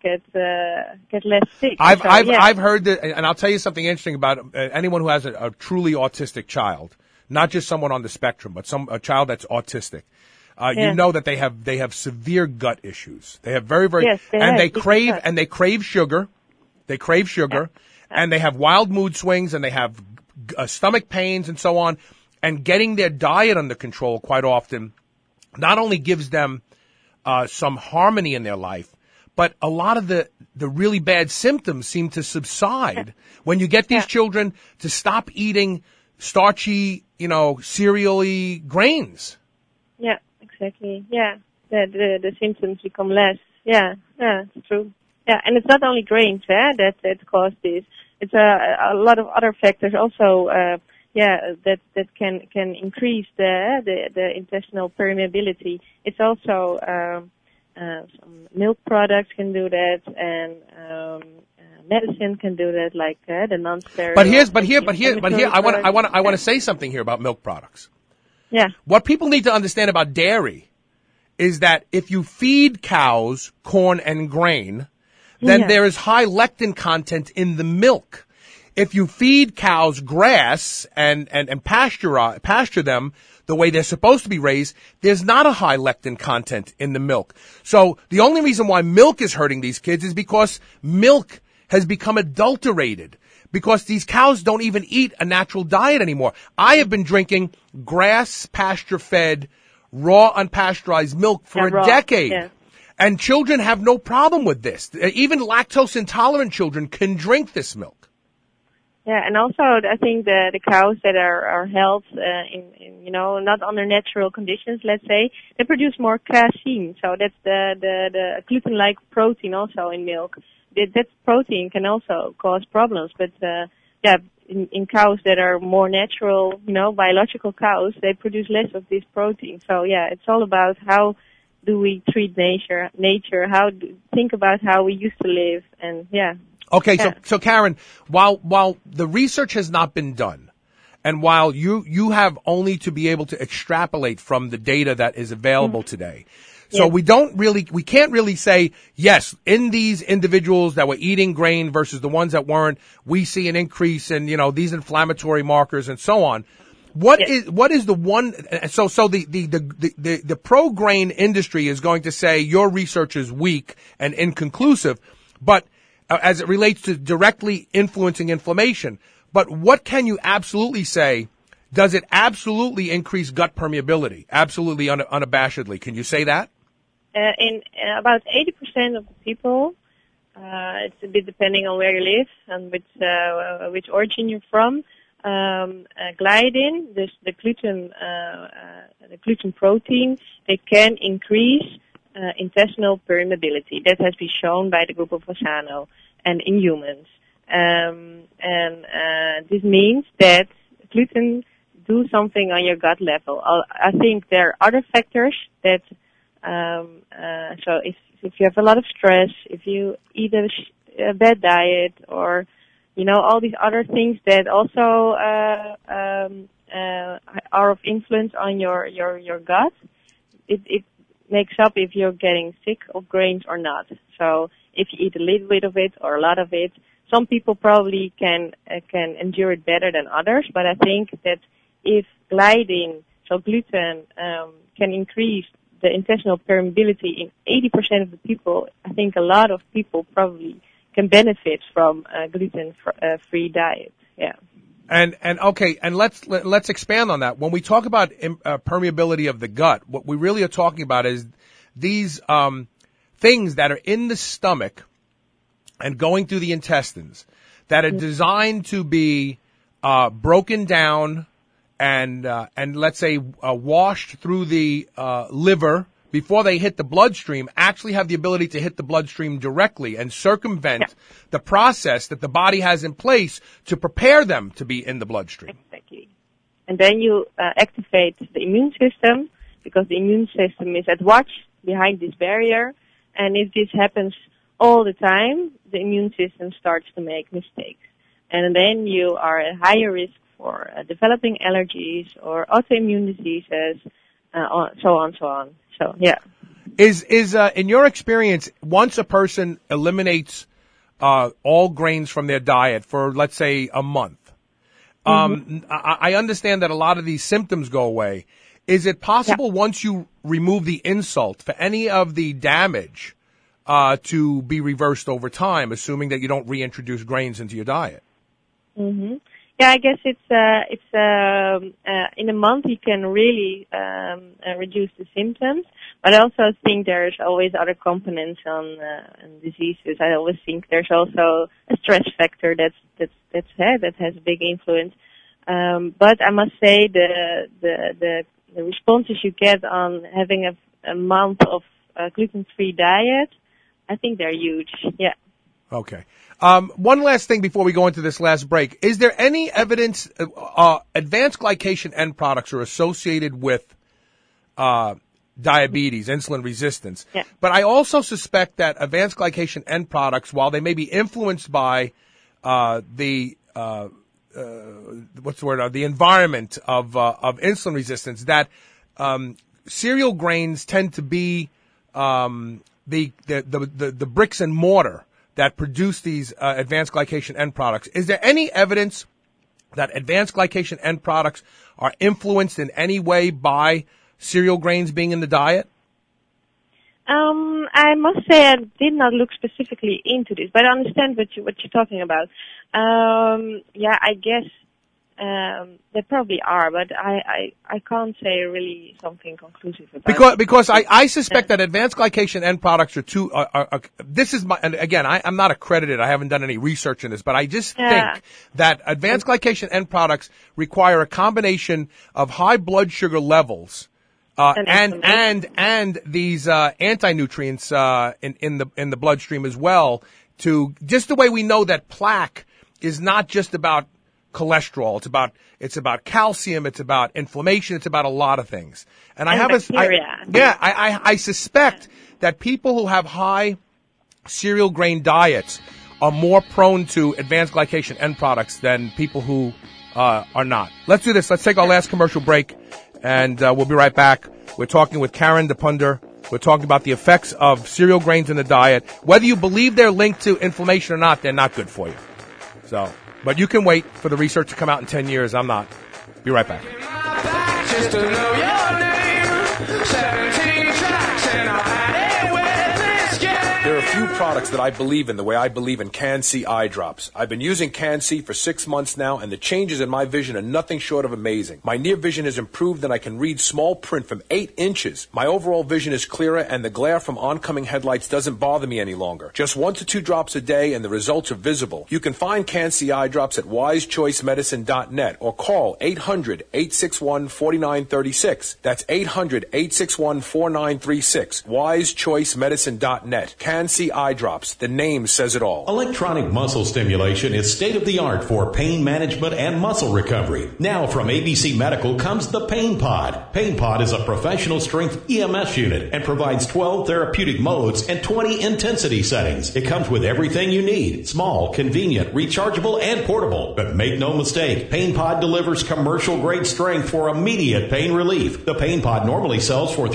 Speaker 3: get less sick.
Speaker 2: I've heard that, and I'll tell you something interesting about anyone who has a truly autistic child, not just someone on the spectrum, but a child that's autistic. You know that they have severe gut issues. They have very they crave sugar. They crave sugar, and they have wild mood swings, and they have stomach pains and so on. And getting their diet under control quite often not only gives them some harmony in their life, but a lot of the really bad symptoms seem to subside when you get these children to stop eating starchy, cereal-y grains.
Speaker 3: Yeah, exactly. Yeah, the symptoms become less. Yeah, it's true. Yeah, and it's not only grains that cause this. It's a lot of other factors also. That can increase the intestinal permeability. It's also some milk products can do that, and medicine can do that, like the non-steroidal.
Speaker 2: But here, I want to say something here about milk products.
Speaker 3: Yeah.
Speaker 2: What people need to understand about dairy is that if you feed cows corn and grain, then there is high lectin content in the milk. If you feed cows grass and pasture them the way they're supposed to be raised, there's not a high lectin content in the milk. So the only reason why milk is hurting these kids is because milk has become adulterated, because these cows don't even eat a natural diet anymore. I have been drinking grass pasture-fed, raw, unpasteurized milk for a decade. Yeah. And children have no problem with this. Even lactose intolerant children can drink this milk.
Speaker 3: Yeah, and also I think the cows that are held in not under natural conditions, let's say, they produce more casein. So that's the gluten-like protein also in milk. That protein can also cause problems. But in cows that are more natural, biological cows, they produce less of this protein. So yeah, it's all about how do we treat nature? Think about how we used to live, and yeah.
Speaker 2: Okay, so Karen, while the research has not been done, and while you have only to be able to extrapolate from the data that is available today, so we can't really say, yes, in these individuals that were eating grain versus the ones that weren't, we see an increase in, these inflammatory markers and so on. What is the one, so the pro-grain industry is going to say your research is weak and inconclusive, but as it relates to directly influencing inflammation. But what can you absolutely say? Does it absolutely increase gut permeability? Absolutely unabashedly. Can you say that?
Speaker 3: In about 80% of the people, it's a bit depending on where you live and which origin you're from. Gliadin, the gluten protein, they can increase intestinal permeability. That has been shown by the group of Fasano and in humans. This means that gluten do something on your gut level. I think there are other factors that, so if you have a lot of stress, if you eat a bad diet, or, all these other things that also, are of influence on your gut, it makes up if you're getting sick of grains or not. So if you eat a little bit of it or a lot of it, some people probably can endure it better than others. But I think that if gliadin, so gluten, can increase the intestinal permeability in 80% of the people, I think a lot of people probably can benefit from a gluten-free diet. Yeah.
Speaker 2: And okay, and let's expand on that. When we talk about permeability of the gut, what we really are talking about is these things that are in the stomach and going through the intestines that are designed to be broken down and let's say washed through the liver before they hit the bloodstream, actually have the ability to hit the bloodstream directly and circumvent the process that the body has in place to prepare them to be in the bloodstream.
Speaker 3: Exactly. And then you activate the immune system, because the immune system is at watch behind this barrier. And if this happens all the time, the immune system starts to make mistakes. And then you are at higher risk for developing allergies or autoimmune diseases, so on. So, yeah.
Speaker 2: Is in your experience, once a person eliminates all grains from their diet for, let's say, a month, I understand that a lot of these symptoms go away. Is it possible once you remove the insult for any of the damage to be reversed over time, assuming that you don't reintroduce grains into your diet?
Speaker 3: Mm-hmm. Yeah, I guess it's in a month you can really reduce the symptoms, but I also think there's always other components on diseases. I always think there's also a stress factor that has a big influence. But I must say the responses you get on having a month of gluten-free diet, I think they're huge. Yeah.
Speaker 2: Okay. One last thing before we go into this last break. Is there any evidence advanced glycation end products are associated with diabetes, insulin resistance?
Speaker 3: Yeah.
Speaker 2: But I also suspect that advanced glycation end products, while they may be influenced by the environment of insulin resistance, that cereal grains tend to be the bricks and mortar that produce these advanced glycation end products. Is there any evidence that advanced glycation end products are influenced in any way by cereal grains being in the diet?
Speaker 3: I must say I did not look specifically into this, but I understand what you're talking about. I guess They probably are, but I can't say really something conclusive about it.
Speaker 2: Because I suspect that advanced glycation end products are too, this is my, and again, I'm not accredited, I haven't done any research in this, but I just think that advanced glycation end products require a combination of high blood sugar levels, and these, anti-nutrients, in the bloodstream as well, to, just the way we know that plaque is not just about cholesterol. It's about calcium. It's about inflammation. It's about a lot of things. And I suspect that people who have high cereal grain diets are more prone to advanced glycation end products than people who are not. Let's do this. Let's take our last commercial break, and we'll be right back. We're talking with Karen DePunder. We're talking about the effects of cereal grains in the diet. Whether you believe they're linked to inflammation or not, they're not good for you. So. But you can wait for the research to come out in 10 years. I'm not. Be right back. Just to know your name. 17 tracks and I'll hide it with this game. There are a few products that I believe in the way I believe in Can-C eye drops. I've been using Can-C for 6 months now, and the changes in my vision are nothing short of amazing. My near vision has improved, and I can read small print from 8 inches. My overall vision is clearer, and the glare from oncoming headlights doesn't bother me any longer. Just 1 to 2 drops a day, and the results are visible. You can find Can-C eye drops at wisechoicemedicine.net or call 800-861-4936. That's 800-861-4936. wisechoicemedicine.net. Can-C eye drops. The name says it all.
Speaker 4: Electronic muscle stimulation is state-of-the-art for pain management and muscle recovery. Now from ABC Medical comes the Pain Pod. Pain Pod is a professional strength EMS unit and provides 12 therapeutic modes and 20 intensity settings. It comes with everything you need. Small, convenient, rechargeable, and portable. But make no mistake, Pain Pod delivers commercial-grade strength for immediate pain relief. The Pain Pod normally sells for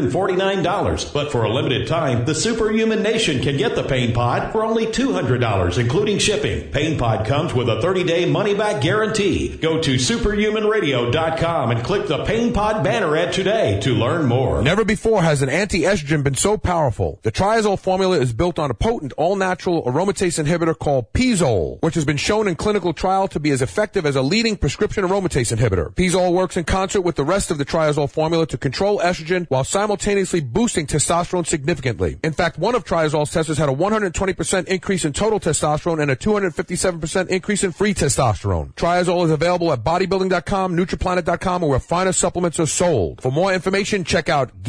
Speaker 4: $349, but for a limited time, the Superhuman Nation can get the Pain Pod for only $200, including shipping. Pain Pod comes with a 30-day money-back guarantee. Go to superhumanradio.com and click the Pain Pod banner ad today to learn more.
Speaker 2: Never before has an anti-estrogen been so powerful. The Triazole formula is built on a potent, all-natural aromatase inhibitor called Pizole, which has been shown in clinical trial to be as effective as a leading prescription aromatase inhibitor. Pizole works in concert with the rest of the Triazole formula to control estrogen while simultaneously boosting testosterone significantly. In fact, one of Triazole's testers had a 120% increase in total testosterone and a 257% increase in free testosterone. Triazole is available at bodybuilding.com, nutriplanet.com, or where finer supplements are sold. For more information, check out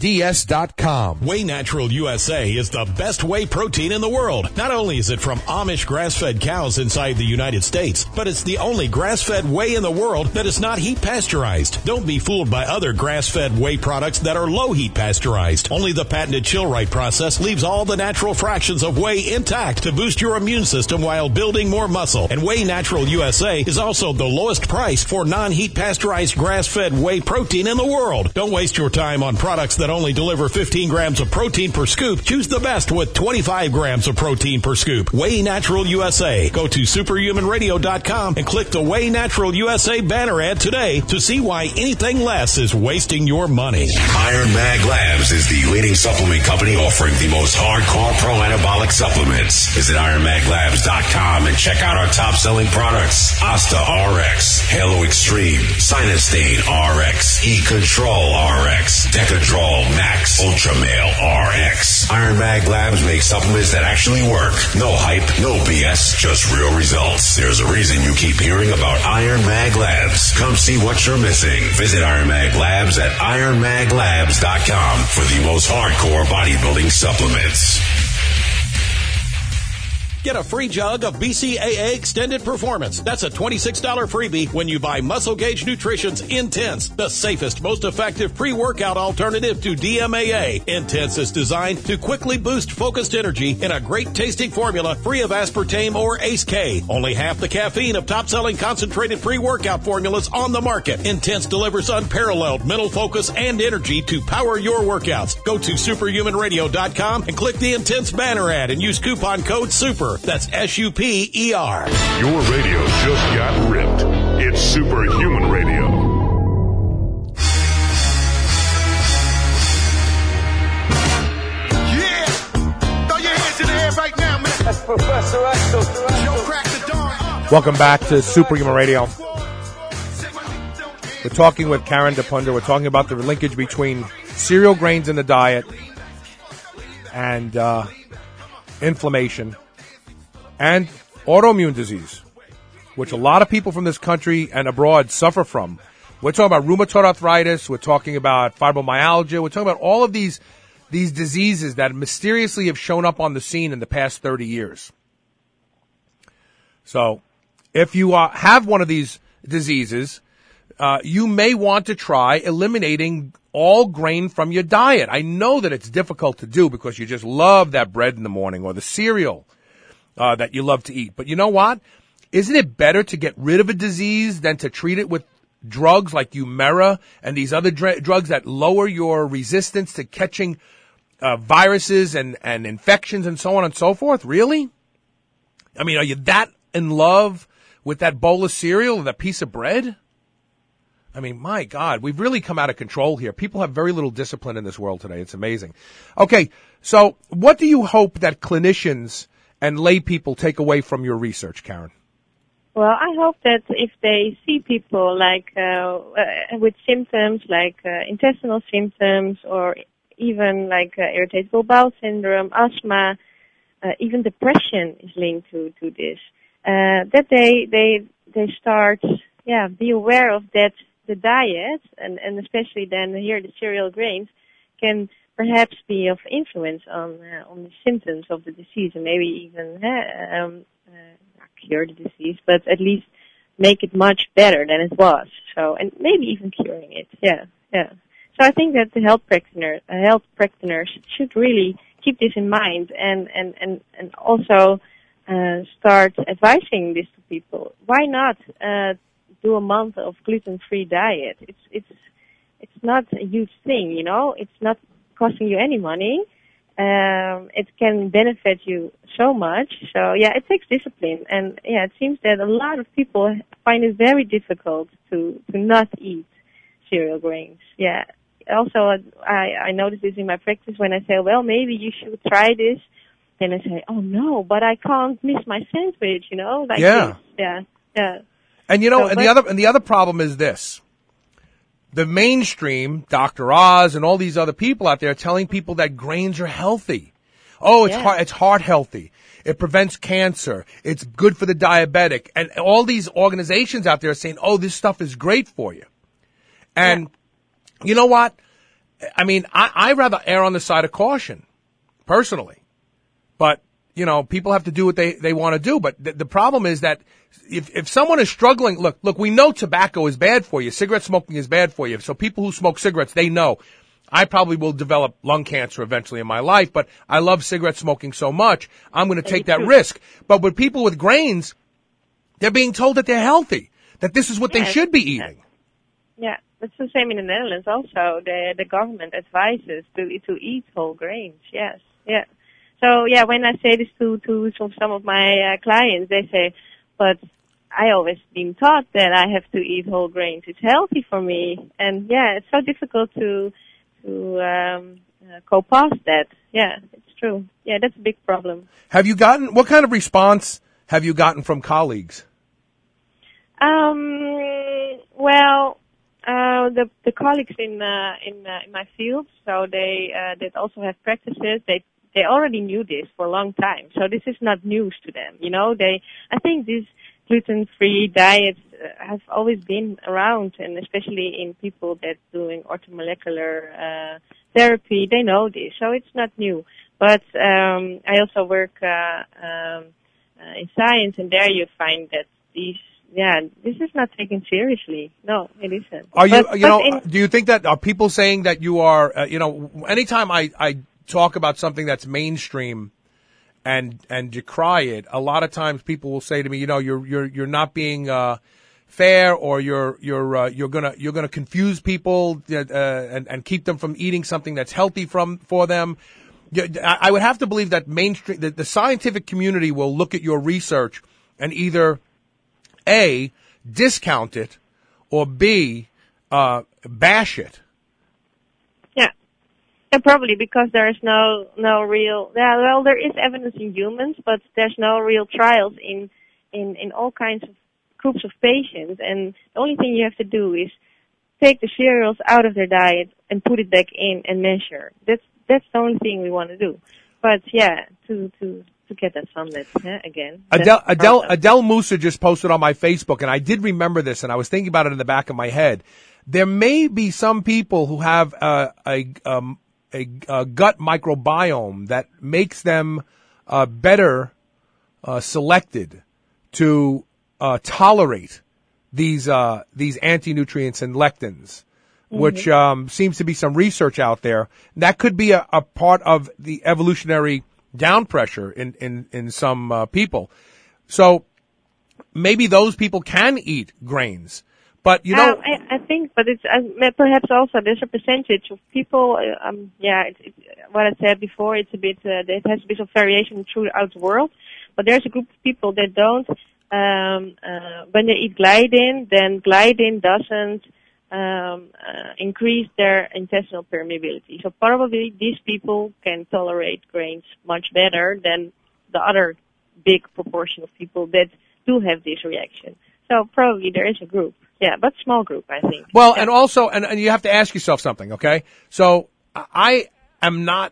Speaker 2: getds.com.
Speaker 4: Whey Natural USA is the best whey protein in the world. Not only is it from Amish grass-fed cows inside the United States, but it's the only grass-fed whey in the world that is not heat pasteurized. Don't be fooled by other grass-fed whey products that are low heat pasteurized. Only the patented Chill-Right process leaves all the natural fractions of whey intact to boost your immune system while building more muscle. And Whey Natural USA is also the lowest price for non-heat pasteurized grass-fed whey protein in the world. Don't waste your time on products that only deliver 15 grams of protein per scoop. Choose the best with 25 grams of protein per scoop. Whey Natural USA. Go to superhumanradio.com and click the Whey Natural USA banner ad today to see why anything less is wasting your money.
Speaker 7: Iron Mag Labs is the leading supplement company offering the most hardcore pro-anabolic supplements. Visit ironmaglabs.com and check out our top-selling products. Asta RX, Halo Extreme, Sinustane RX, E-Control RX, Decadrol Max, Ultramale RX. Iron Mag Labs makes supplements that actually work. No hype, no BS, just real results. There's a reason you keep hearing about Iron Mag Labs. Come see what you're missing. Visit Iron Mag Labs at ironmaglabs.com for the most hardcore bodybuilding supplements.
Speaker 4: Get a free jug of BCAA Extended Performance. That's a $26 freebie when you buy Muscle Gauge Nutrition's Intense, the safest, most effective pre-workout alternative to DMAA. Intense is designed to quickly boost focused energy in a great-tasting formula free of aspartame or ACE-K. Only half the caffeine of top-selling concentrated pre-workout formulas on the market. Intense delivers unparalleled mental focus and energy to power your workouts. Go to superhumanradio.com and click the Intense banner ad and use coupon code SUPER. That's SUPER.
Speaker 1: Your radio just got ripped. It's Superhuman Radio.
Speaker 8: Yeah! Throw your hands in the air right now, man.
Speaker 9: That's Professor Axel.
Speaker 8: Joe cracked the dawn.
Speaker 2: Welcome back to Superhuman Radio. We're talking with Karen DePunda. We're talking about the linkage between cereal grains in the diet and inflammation and autoimmune disease, which a lot of people from this country and abroad suffer from. We're talking about rheumatoid arthritis. We're talking about fibromyalgia. We're talking about all of these diseases that mysteriously have shown up on the scene in the past 30 years. So if you have one of these diseases, you may want to try eliminating all grain from your diet. I know that it's difficult to do because you just love that bread in the morning or the cereal that you love to eat. But you know what? Isn't it better to get rid of a disease than to treat it with drugs like Humira and these other drugs that lower your resistance to catching viruses and infections and so on and so forth? Really? I mean, are you that in love with that bowl of cereal or that piece of bread? I mean, my God, we've really come out of control here. People have very little discipline in this world today. It's amazing. Okay, so what do you hope that clinicians and lay people take away from your research, Karen?
Speaker 3: Well, I hope that if they see people like with symptoms like intestinal symptoms or even like irritable bowel syndrome, asthma, even depression is linked to this, that they start, be aware of that the diet and especially then here the cereal grains can perhaps be of influence on the symptoms of the disease and maybe even cure the disease, but at least make it much better than it was. So, and maybe even curing it. Yeah. So I think that the health practitioners should really keep this in mind and also start advising this to people. Why not do a month of gluten-free diet? It's not a huge thing, you know. It's not costing you any money. It can benefit you so much. So it takes discipline, and it seems that a lot of people find it very difficult to not eat cereal grains. Yeah. Also, I notice this in my practice when I say, well, maybe you should try this. Then I say, oh no, but I can't miss my sandwich, you know? Like this. Yeah.
Speaker 2: And you know, the other problem is this. The mainstream, Dr. Oz and all these other people out there are telling people that grains are healthy. Oh, it's heart healthy. It prevents cancer. It's good for the diabetic. And all these organizations out there are saying, oh, this stuff is great for you. And you know what? I mean, I rather err on the side of caution, personally. But, you know, people have to do what they want to do. But the problem is that if someone is struggling, look, we know tobacco is bad for you. Cigarette smoking is bad for you. So people who smoke cigarettes, they know. I probably will develop lung cancer eventually in my life, but I love cigarette smoking so much, I'm going to take that risk. But with people with grains, they're being told that they're healthy, that this is what they should be eating.
Speaker 3: Yeah, it's the same in the Netherlands also. The government advises to eat whole grains. Yes, yeah. So when I say this to some of my clients, they say, but I always been taught that I have to eat whole grains. It's healthy for me, and it's so difficult to go past that. Yeah, it's true. Yeah, that's a big problem.
Speaker 2: What kind of response have you gotten from colleagues?
Speaker 3: Well, the colleagues in my field, so they that also have practices, they already knew this for a long time. So this is not news to them. You know, I think these gluten-free diets have always been around, and especially in people that doing orthomolecular therapy, they know this. So it's not new. But I also work in science, and there you find that this is not taken seriously. No, it isn't.
Speaker 2: Do you think that, are people saying that you are, anytime I talk about something that's mainstream and decry it, a lot of times people will say to me, you're not being fair, or you're gonna confuse people and keep them from eating something that's healthy for them. I would have to believe that mainstream, the scientific community will look at your research and either A, discount it, or B, bash it.
Speaker 3: Yeah, probably because there is no real. Yeah, well, there is evidence in humans, but there's no real trials in all kinds of groups of patients. And the only thing you have to do is take the cereals out of their diet and put it back in and measure. That's the only thing we want to do. But yeah, to get that sunlight again.
Speaker 2: Adele Musa just posted on my Facebook, and I did remember this, and I was thinking about it in the back of my head. There may be some people who have a gut microbiome that makes them better selected to tolerate these anti-nutrients and lectins, which seems to be some research out there. That could be a part of the evolutionary down pressure in some people. So maybe those people can eat grains. But
Speaker 3: I think, but it's perhaps also there's a percentage of people. It's what I said before. It's a bit. There has a bit of variation throughout the world, but there's a group of people that don't. When they eat gliadin, then gliadin doesn't increase their intestinal permeability. So probably these people can tolerate grains much better than the other big proportion of people that do have this reaction. So probably there is a group. Yeah, but small group, I think.
Speaker 2: Well, and also, and you have to ask yourself something, okay? So I am not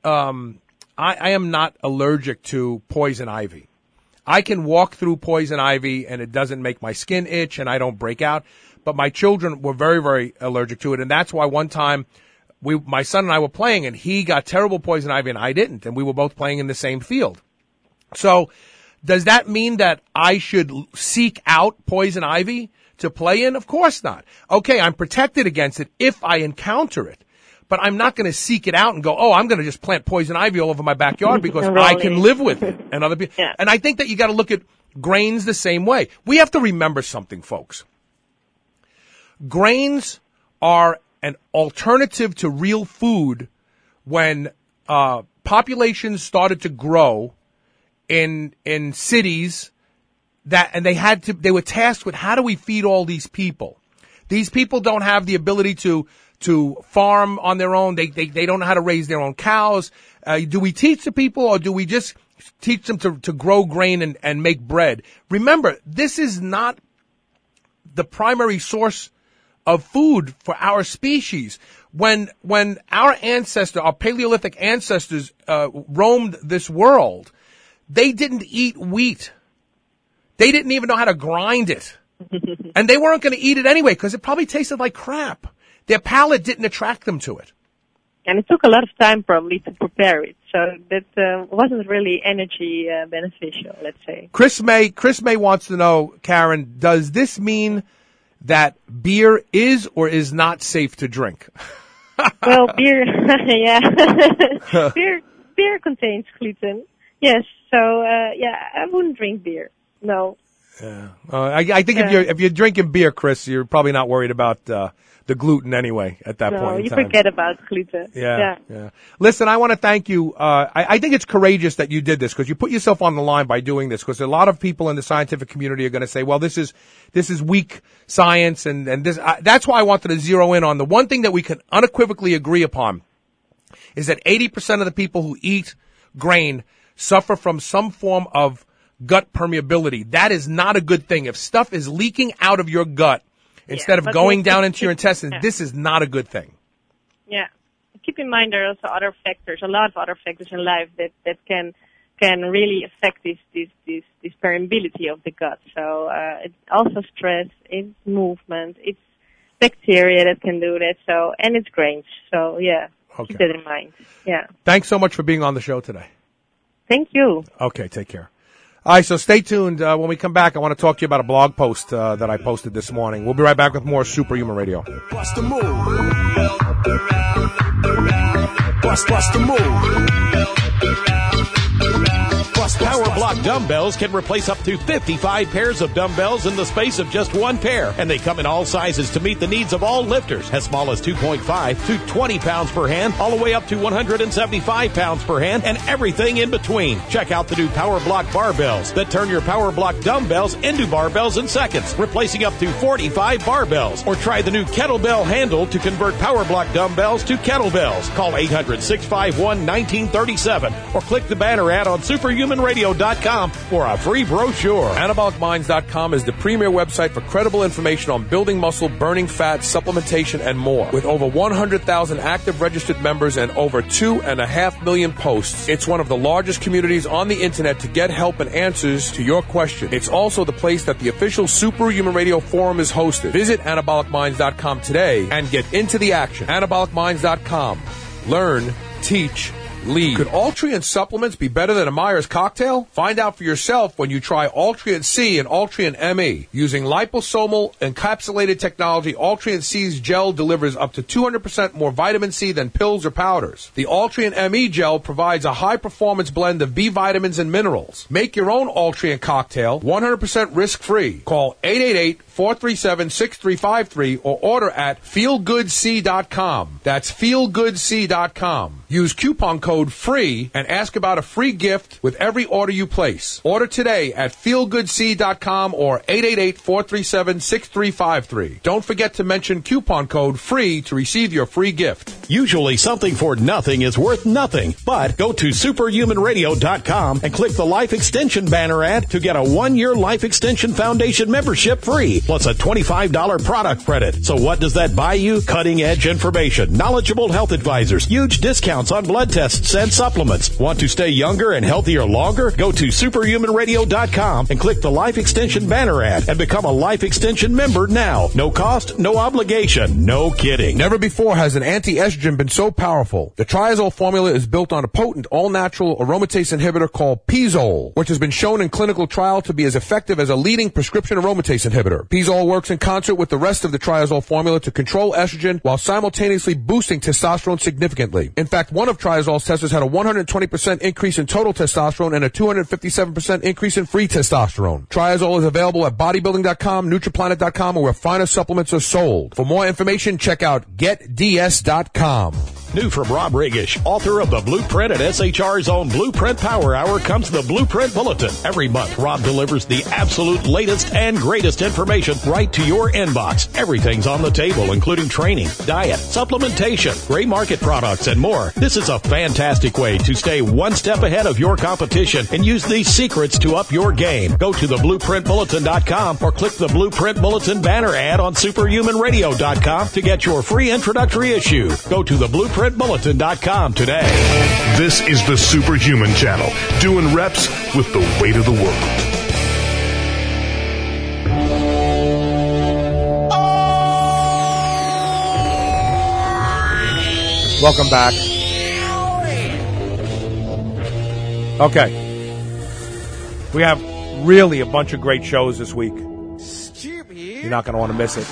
Speaker 2: allergic to poison ivy. I can walk through poison ivy and it doesn't make my skin itch and I don't break out. But my children were very, very allergic to it. And that's why one time my son and I were playing and he got terrible poison ivy and I didn't. And we were both playing in the same field. So does that mean that I should seek out poison ivy to play in? Of course not. Okay, I'm protected against it if I encounter it. But I'm not going to seek it out and go, I'm going to just plant poison ivy all over my backyard because I can live with it. And other people. Yeah. And I think that you got to look at grains the same way. We have to remember something, folks. Grains are an alternative to real food when populations started to grow in cities and they were tasked with how do we feed all these people? These people don't have the ability to farm on their own. They don't know how to raise their own cows. Do we teach the people or do we just teach them to grow grain and make bread? Remember, this is not the primary source of food for our species. When our Paleolithic ancestors, roamed this world, they didn't eat wheat. They didn't even know how to grind it. And they weren't going to eat it anyway because it probably tasted like crap. Their palate didn't attract them to it.
Speaker 3: And it took a lot of time probably to prepare it. So that wasn't really energy beneficial, let's say.
Speaker 2: Chris May wants to know, Karen, does this mean that beer is or is not safe to drink?
Speaker 3: Well, beer, yeah. beer contains gluten. Yes. So, I wouldn't drink beer. No.
Speaker 2: Yeah. I think if you're drinking beer, Chris, you're probably not worried about the gluten anyway at that point in time.
Speaker 3: No, you forget about gluten.
Speaker 2: Yeah. Listen, I want to thank you. I think it's courageous that you did this because you put yourself on the line by doing this because a lot of people in the scientific community are going to say, well, this is weak science and this. That's why I wanted to zero in on the one thing that we can unequivocally agree upon is that 80% of the people who eat grain suffer from some form of gut permeability. That is not a good thing. If stuff is leaking out of your gut instead of going down into your intestines, this is not a good thing.
Speaker 3: Yeah. Keep in mind there are also other factors, a lot of other factors in life that can really affect this permeability of the gut. So it's also stress, it's movement, it's bacteria that can do that. So and it's grains. So keep that in mind. Yeah.
Speaker 2: Thanks so much for being on the show today.
Speaker 3: Thank you.
Speaker 2: Okay, take care. All right, so stay tuned. When we come back, I want to talk to you about a blog post that I posted this morning. We'll be right back with more Superhuman Radio.
Speaker 7: Bust the move. Bust the move.
Speaker 4: Power Block dumbbells can replace up to 55 pairs of dumbbells in the space of just one pair. And they come in all sizes to meet the needs of all lifters, as small as 2.5 to 20 pounds per hand, all the way up to 175 pounds per hand, and everything in between. Check out the new Power Block barbells that turn your Power Block dumbbells into barbells in seconds, replacing up to 45 barbells. Or try the new kettlebell handle to convert Power Block dumbbells to kettlebells. Call 800-651-1937 or click the banner ad on superhumanradio.com AnnabolicMinds.com for a free brochure.
Speaker 2: AnabolicMinds.com is the premier website for credible information on building muscle, burning fat, supplementation, and more. With over 100,000 active registered members and over 2.5 million posts, it's one of the largest communities on the internet to get help and answers to your questions. It's also the place that the official Superhuman Radio Forum is hosted. Visit AnabolicMinds.com today and get into the action. AnabolicMinds.com. Learn, teach, lead. Could Altria supplements be better than a Myers cocktail? Find out for yourself when you try Altria C and Altria ME. Using liposomal encapsulated technology, Altria C's gel delivers up to 200% more vitamin C than pills or powders. The Altria ME gel provides a high-performance blend of B vitamins and minerals. Make your own Altria cocktail 100% risk-free. Call 888-437-6353 or order at feelgoodc.com. That's feelgoodc.com. Use coupon code FREE and ask about a free gift with every order you place. Order today at feelgoodc.com or 888-437-6353. Don't forget to mention coupon code FREE to receive your free gift.
Speaker 4: Usually something for nothing is worth nothing, but go to superhumanradio.com and click the Life Extension banner ad to get a 1-year Life Extension Foundation membership free, plus a $25 product credit. So what does that buy you? Cutting-edge information, knowledgeable health advisors, huge discounts on blood tests and supplements. Want to stay younger and healthier longer? Go to superhumanradio.com and click the Life Extension banner ad and become a Life Extension member now. No cost, no obligation, no kidding.
Speaker 2: Never before has an anti-estrogen been so powerful. The Triazole formula is built on a potent all-natural aromatase inhibitor called Pizole, which has been shown in clinical trial to be as effective as a leading prescription aromatase inhibitor. Pizole works in concert with the rest of the Triazole formula to control estrogen while simultaneously boosting testosterone significantly. In fact, one of Triazole's testers had a 120% increase in total testosterone and a 257% increase in free testosterone. Triazole is available at bodybuilding.com, nutriplanet.com, or where finer supplements are sold. For more information, check out getds.com.
Speaker 4: New from Rob Rigish, author of The Blueprint and SHR's own Blueprint Power Hour, comes the Blueprint Bulletin. Every month, Rob delivers the absolute latest and greatest information right to your inbox. Everything's on the table, including training, diet, supplementation, gray market products, and more. This is a fantastic way to stay one step ahead of your competition and use these secrets to up your game. Go to theblueprintbulletin.com or click the Blueprint Bulletin banner ad on superhumanradio.com to get your free introductory issue. Go to theblueprintbulletin.com today.
Speaker 1: This is the Superhuman Channel, doing reps with the weight of the world.
Speaker 2: Welcome back. Okay. We have really a bunch of great shows this week. You're not going to want to miss it.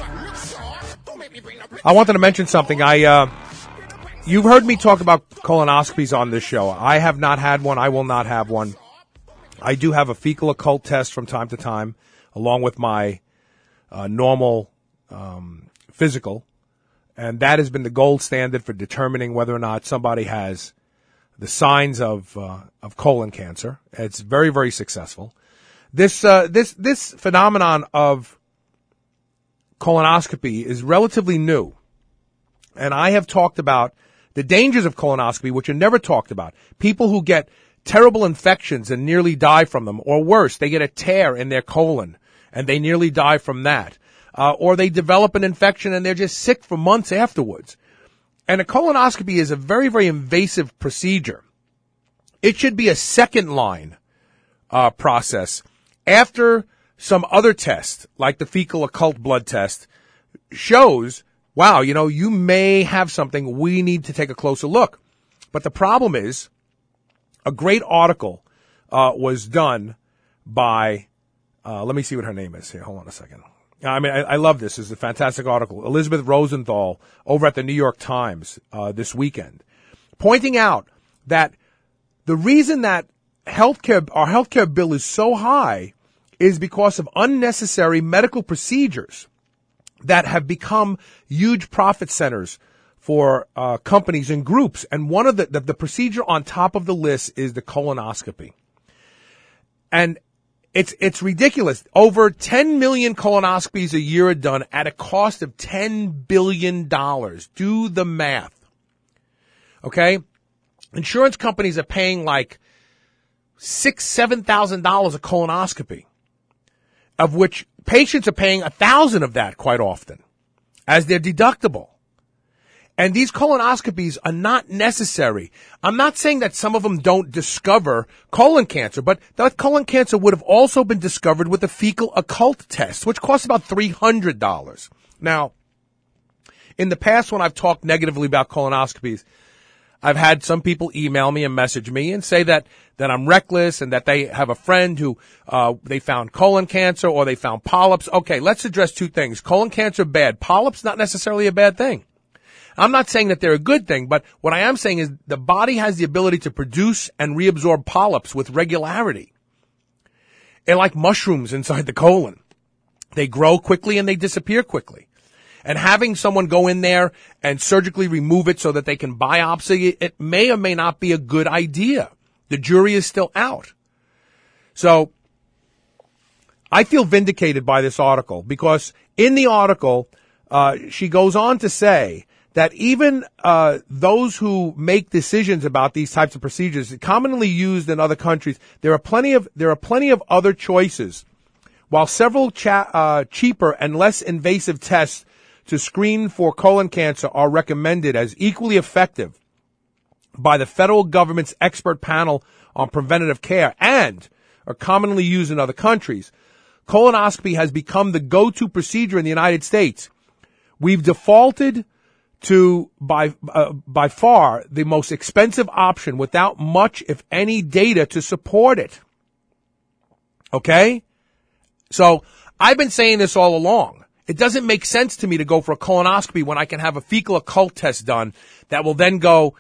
Speaker 2: I wanted to mention something. You've heard me talk about colonoscopies on this show. I have not had one. I will not have one. I do have a fecal occult test from time to time, along with my normal physical, and that has been the gold standard for determining whether or not somebody has the signs of colon cancer. It's very, very successful. This phenomenon of colonoscopy is relatively new, and I have talked about the dangers of colonoscopy, which are never talked about. People who get terrible infections and nearly die from them, or worse, they get a tear in their colon and they nearly die from that, or they develop an infection and they're just sick for months afterwards. And a colonoscopy is a very, very invasive procedure. It should be a second line process after some other test, like the fecal occult blood test, shows, wow, you may have something. We need to take a closer look. But the problem is, a great article was done by, let me see what her name is here. Hold on a second. I love this. It's a fantastic article. Elizabeth Rosenthal over at the New York Times this weekend, pointing out that the reason that our healthcare bill is so high is because of unnecessary medical procedures that have become huge profit centers for companies and groups. And one of the procedure on top of the list is the colonoscopy. And it's ridiculous. Over 10 million colonoscopies a year are done at a cost of $10 billion. Do the math. Okay? Insurance companies are paying like $6,000-7,000 a colonoscopy, of which patients are paying $1,000 of that quite often as their deductible. And these colonoscopies are not necessary. I'm not saying that some of them don't discover colon cancer, but that colon cancer would have also been discovered with a fecal occult test, which costs about $300. Now, in the past, when I've talked negatively about colonoscopies, I've had some people email me and message me and say that I'm reckless and that they have a friend who they found colon cancer or they found polyps. Okay, let's address two things. Colon cancer, bad. Polyps, not necessarily a bad thing. I'm not saying that they're a good thing, but what I am saying is the body has the ability to produce and reabsorb polyps with regularity. They're like mushrooms inside the colon. They grow quickly and they disappear quickly. And having someone go in there and surgically remove it so that they can biopsy it may or may not be a good idea. The jury is still out. So I feel vindicated by this article because in the article, she goes on to say that even those who make decisions about these types of procedures, commonly used in other countries, there are plenty of other choices. While several cheaper and less invasive tests to screen for colon cancer are recommended as equally effective by the federal government's expert panel on preventative care and are commonly used in other countries, colonoscopy has become the go-to procedure in the United States. We've defaulted to by far the most expensive option without much, if any, data to support it. Okay? So I've been saying this all along. It doesn't make sense to me to go for a colonoscopy when I can have a fecal occult test done that will then go,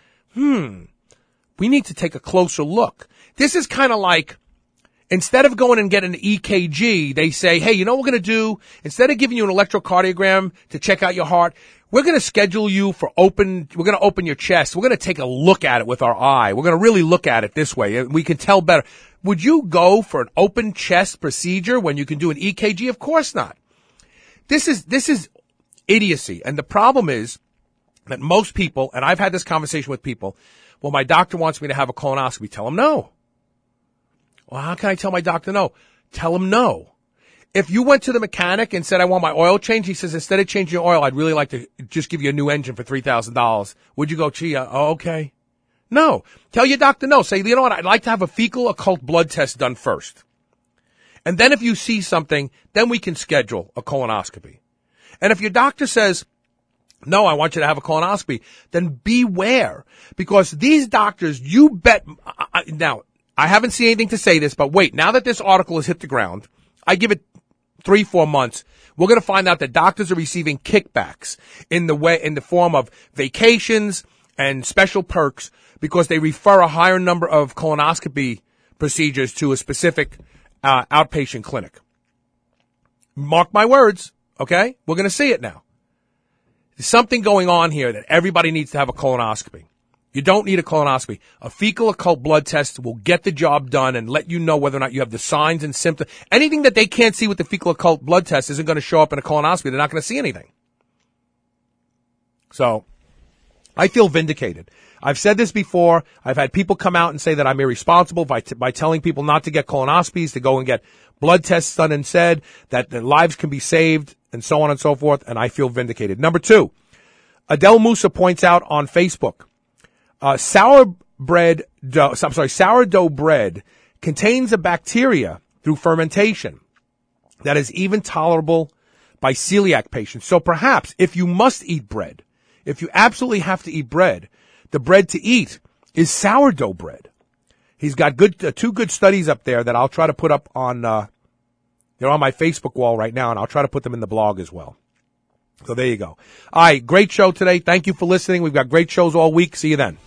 Speaker 2: we need to take a closer look. This is kind of like, instead of going and getting an EKG, they say, hey, you know what we're going to do? Instead of giving you an electrocardiogram to check out your heart, we're going to schedule you for we're going to open your chest. We're going to take a look at it with our eye. We're going to really look at it this way. We can tell better. Would you go for an open chest procedure when you can do an EKG? Of course not. This is idiocy. And the problem is that most people, and I've had this conversation with people, well, my doctor wants me to have a colonoscopy. Tell him no. Well, how can I tell my doctor no? Tell him no. If you went to the mechanic and said, I want my oil changed, he says, instead of changing your oil, I'd really like to just give you a new engine for $3,000. Would you go, gee, okay? No. Tell your doctor no. Say, you know what, I'd like to have a fecal occult blood test done first. And then if you see something, then we can schedule a colonoscopy. And if your doctor says, no, I want you to have a colonoscopy, then beware. Because these doctors, you bet, now, I haven't seen anything to say this, but wait, now that this article has hit the ground, I give it 3-4 months, we're going to find out that doctors are receiving kickbacks in the form of vacations and special perks because they refer a higher number of colonoscopy procedures to a specific outpatient clinic. Mark my words, okay? We're going to see it now. There's something going on here that everybody needs to have a colonoscopy. You don't need a colonoscopy. A fecal occult blood test will get the job done and let you know whether or not you have the signs and symptoms. Anything that they can't see with the fecal occult blood test isn't going to show up in a colonoscopy. They're not going to see anything. So, I feel vindicated. I've said this before. I've had people come out and say that I'm irresponsible by telling people not to get colonoscopies, to go and get blood tests done instead, that their lives can be saved, and so on and so forth, and I feel vindicated. Number 2, Adele Musa points out on Facebook, sourdough bread contains a bacteria through fermentation that is even tolerable by celiac patients. So perhaps if you must eat bread, if you absolutely have to eat bread, the bread to eat is sourdough bread. He's got two good studies up there that I'll try to put up on, they're on my Facebook wall right now, and I'll try to put them in the blog as well. So there you go. All right, great show today. Thank you for listening. We've got great shows all week. See you then.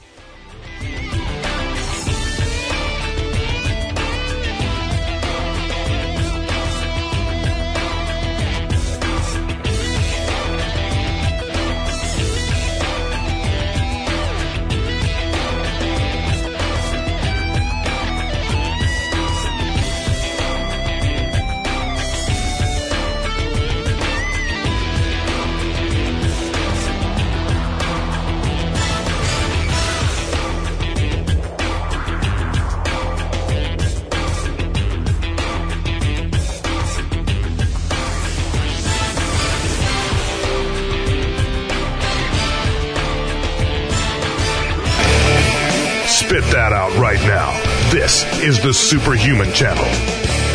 Speaker 1: Spit that out right now. This is the Superhuman Channel.